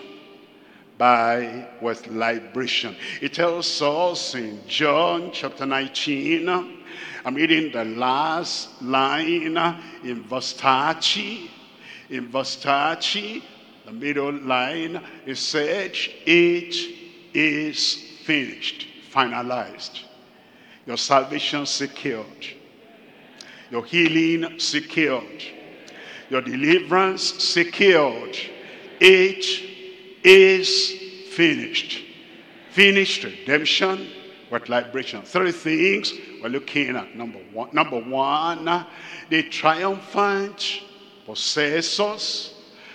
with liberation. It tells us in John chapter 19, I'm reading the last line in verse 30. In verse 30, the middle line, it said, it is finished, finalized. Your salvation secured. Your healing secured. Your deliverance secured. It is finished. Finished redemption with liberation. 3 things we're looking at. Number one, the triumphant possessors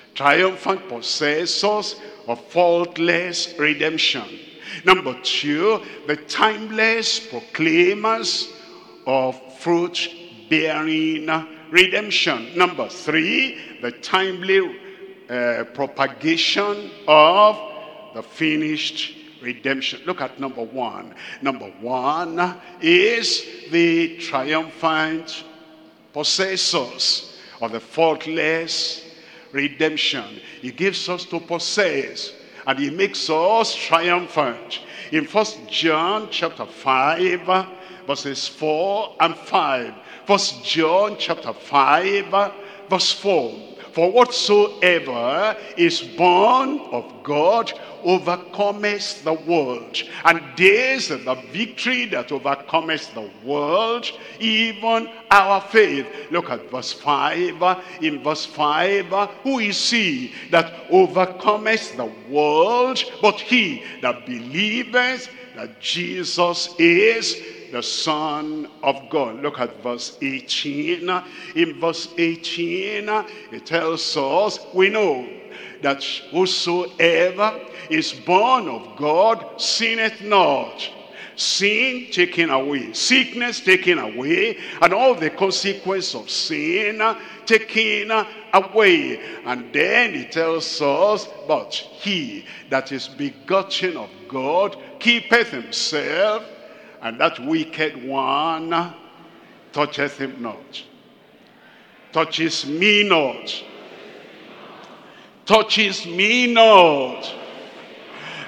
of faultless redemption. Number 2, the timeless proclaimers of fruit-bearing redemption. Number 3, the timely propagation of the finished redemption. Look at number 1. Number 1 is the triumphant possessors of the faultless redemption. He gives us to possess, and he makes us triumphant. In 1 John chapter 5, verses 4 and 5. 1 John chapter 5, verse 4. For whatsoever is born of God overcometh the world. And this is the victory that overcometh the world, even our faith. Look at verse 5. In verse 5, who is he that overcometh the world, but he that believeth that Jesus is the Son of God. Look at verse 18. In verse 18, it tells us, we know that whosoever is born of God sinneth not. Sin taken away, sickness taken away, and all the consequence of sin taken away. And then it tells us, but he that is begotten of God keepeth himself, and that wicked one toucheth him not. Touches me not. Touches me not.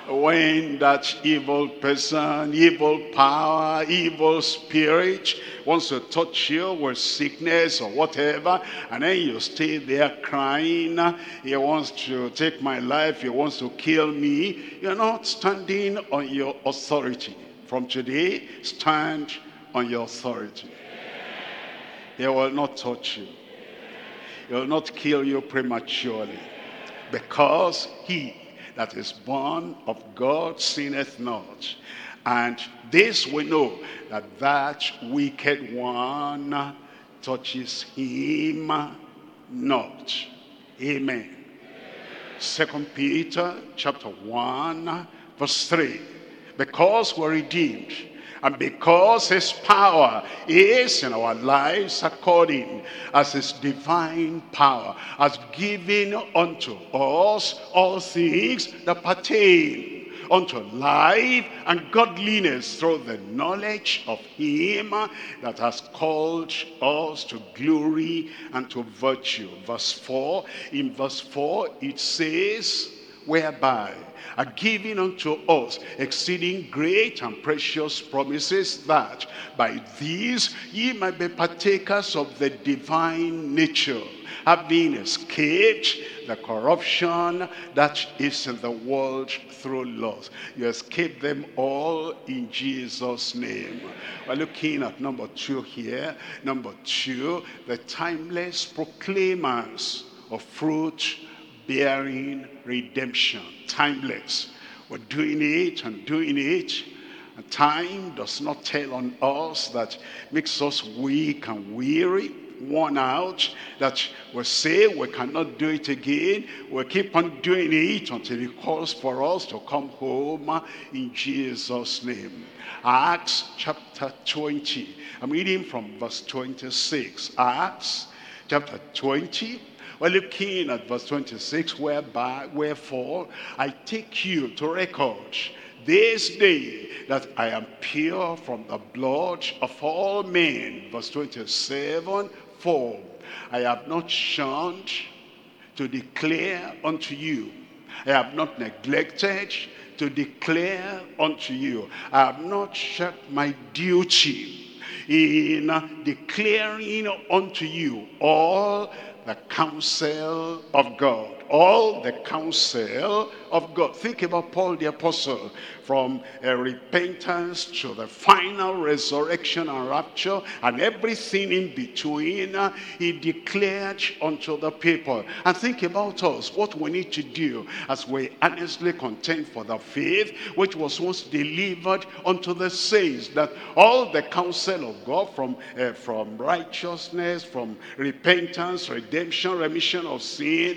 When that evil person, evil power, evil spirit wants to touch you with sickness or whatever, and then you stay there crying, he wants to take my life, he wants to kill me, you're not standing on your authority. From today, stand on your authority. He will not touch you. He will not kill you prematurely, because he that is born of God sinneth not. And this we know, that that wicked one touches him not. Amen. 2 Peter chapter 1 verse 3. Because we're redeemed, and because his power is in our lives according as his divine power has given unto us all things that pertain unto life and godliness through the knowledge of him that has called us to glory and to virtue. Verse 4. In verse 4 it says, whereby are given unto us exceeding great and precious promises, that by these ye might be partakers of the divine nature, having escaped the corruption that is in the world through lust. You escape them all in Jesus' name. We're looking at number 2 here. Number 2, the timeless proclaimers of fruit bearing redemption. Timeless. We're doing it and doing it. And time does not tell on us, that makes us weak and weary, worn out, that we say we cannot do it again. We'll keep on doing it until he calls for us to come home in Jesus' name. Acts chapter 20. I'm reading from verse 26. Acts chapter 20. We're looking at verse 26, wherefore I take you to record this day that I am pure from the blood of all men. Verse 27, for I have not shunned to declare unto you, I have not neglected to declare unto you, I have not shirked my duty in declaring unto you all the counsel of God. All the counsel of God. Think about Paul the apostle, from repentance to the final resurrection and rapture and everything in between. He declared unto the people. And think about us, what we need to do as we earnestly contend for the faith which was once delivered unto the saints, that all the counsel of God, from righteousness, from repentance, redemption, remission of sin,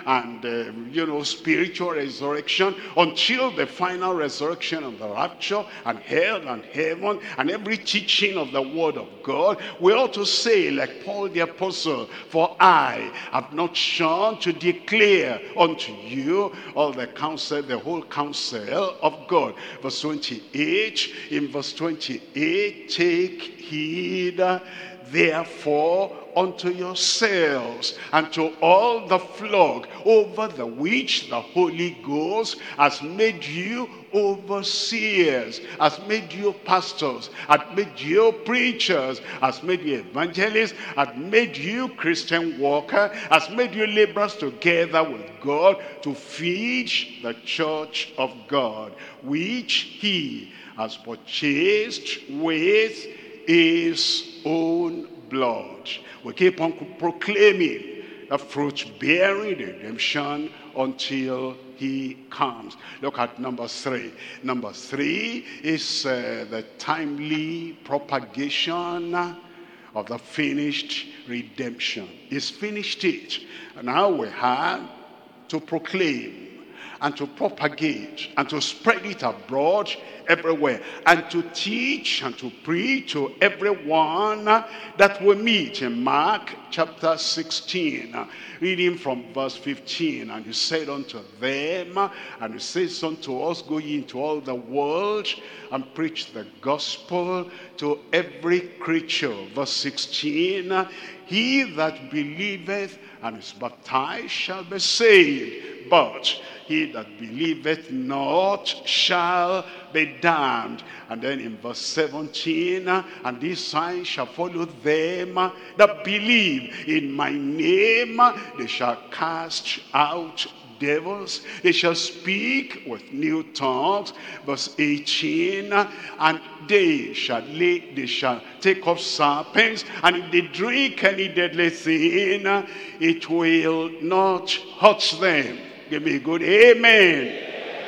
and spiritual resurrection, until the final resurrection of the rapture, and hell and heaven, and every teaching of the word of God, we ought to say like Paul the apostle, for I have not shunned to declare unto you all the counsel, the whole counsel of God. Verse 28. In verse 28, take heed therefore unto yourselves and to all the flock over the which the Holy Ghost has made you overseers, has made you pastors, has made you preachers, has made you evangelists, has made you Christian worker, has made you laborers together with God to feed the church of God, which he has purchased with his own blood. We keep on proclaiming the fruit-bearing redemption until he comes. Look at number 3. Number 3 is the timely propagation of the finished redemption. He's finished it. And now we have to proclaim and to propagate and to spread it abroad everywhere, and to teach and to preach to everyone that we meet. In Mark chapter 16, reading from verse 15, and he said unto them, and he says unto us, go ye into all the world and preach the gospel to every creature. Verse 16, he that believeth and is baptized shall be saved, but he that believeth not shall be damned. And then in verse 17, and these signs shall follow them that believe. In my name they shall cast out devils, they shall speak with new tongues. Verse 18, and they shall take up serpents, and if they drink any deadly thing, it will not hurt them. Give me a good amen.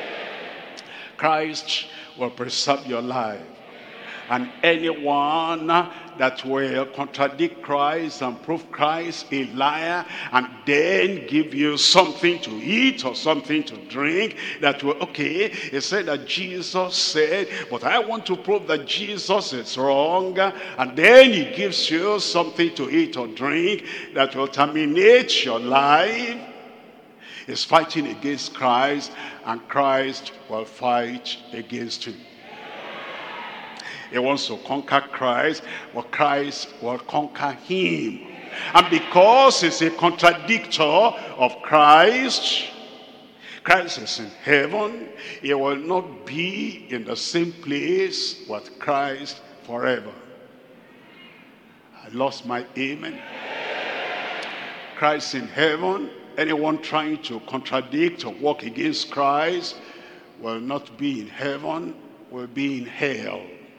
Christ will preserve your life. And anyone that will contradict Christ and prove Christ a liar, and then give you something to eat or something to drink, that will, okay, he said that Jesus said, but I want to prove that Jesus is wrong, and then he gives you something to eat or drink that will terminate your life, is fighting against Christ, and Christ will fight against him. He wants to conquer Christ, but Christ will conquer him. And because he's a contradictor of Christ, Christ is in heaven, he will not be in the same place with Christ forever. I lost my amen. Christ in heaven, anyone trying to contradict or walk against Christ will not be in heaven, will be in hell.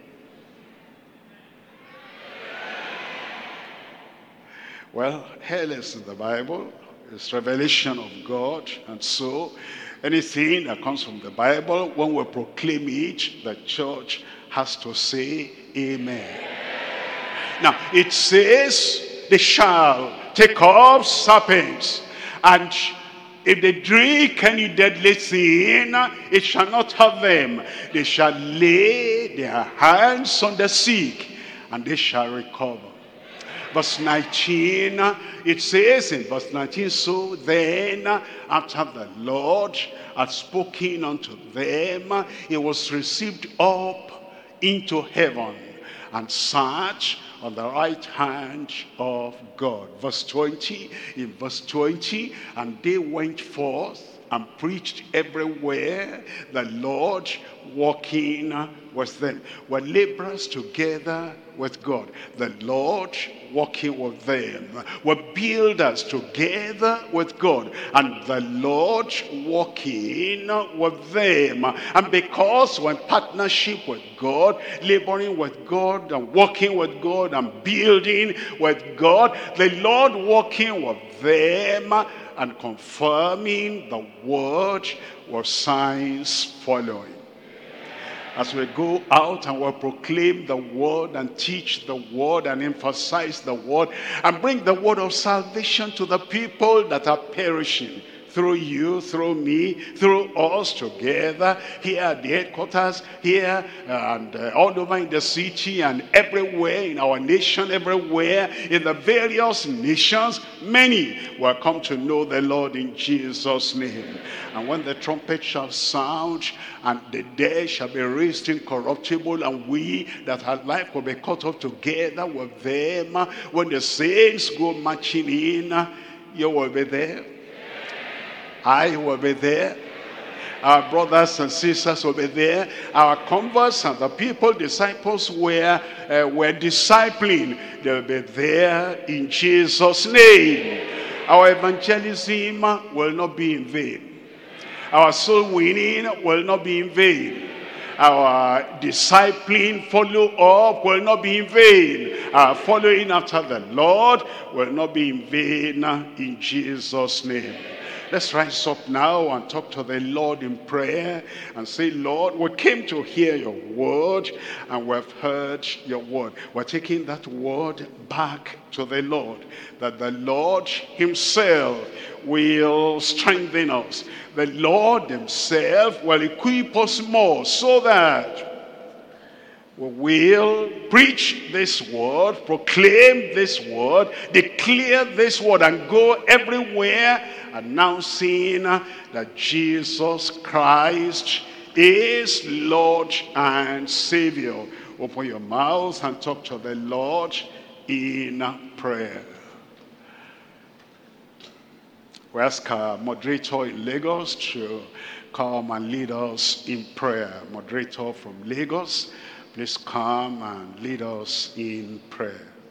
Well, hell is in the Bible. It's revelation of God. And so, anything that comes from the Bible, when we proclaim it, the church has to say amen. Now, it says, they shall take up serpents, and if they drink any deadly thing, it shall not hurt them. They shall lay their hands on the sick, and they shall recover. Verse 19, it says in verse 19, so then, after the Lord had spoken unto them, he was received up into heaven, and sat on the right hand of God. Verse 20, in verse 20, and they went forth and preached everywhere, the Lord walking with them. We're laborers together with God, the Lord walking with them. We're builders together with God, and the Lord walking with them. And because we're in partnership with God, laboring with God, and walking with God, and building with God, the Lord walking with them and confirming the word with signs following. As we go out and we proclaim the word and teach the word and emphasize the word and bring the word of salvation to the people that are perishing, through you, through me, through us together, here at the headquarters, here and all over in the city and everywhere in our nation, everywhere in the various nations, many will come to know the Lord in Jesus' name. And when the trumpet shall sound, and the dead shall be raised incorruptible, and we that have life will be caught up together with them. When the saints go marching in, you will be there. I will be there. Our brothers and sisters will be there. Our converts and the people, disciples were discipling. They'll be there in Jesus' name. Our evangelism will not be in vain. Our soul winning will not be in vain. Our discipling, follow up will not be in vain. Our following after the Lord will not be in vain in Jesus' name. Let's rise up now and talk to the Lord in prayer and say, Lord, we came to hear your word and we've heard your word. We're taking that word back to the Lord, that the Lord himself will strengthen us. The Lord himself will equip us more so that we will preach this word, proclaim this word, declare this word, and go everywhere announcing that Jesus Christ is Lord and Savior. Open your mouth and talk to the Lord in prayer. We ask our moderator in Lagos to come and lead us in prayer. Moderator from Lagos, please come and lead us in prayer.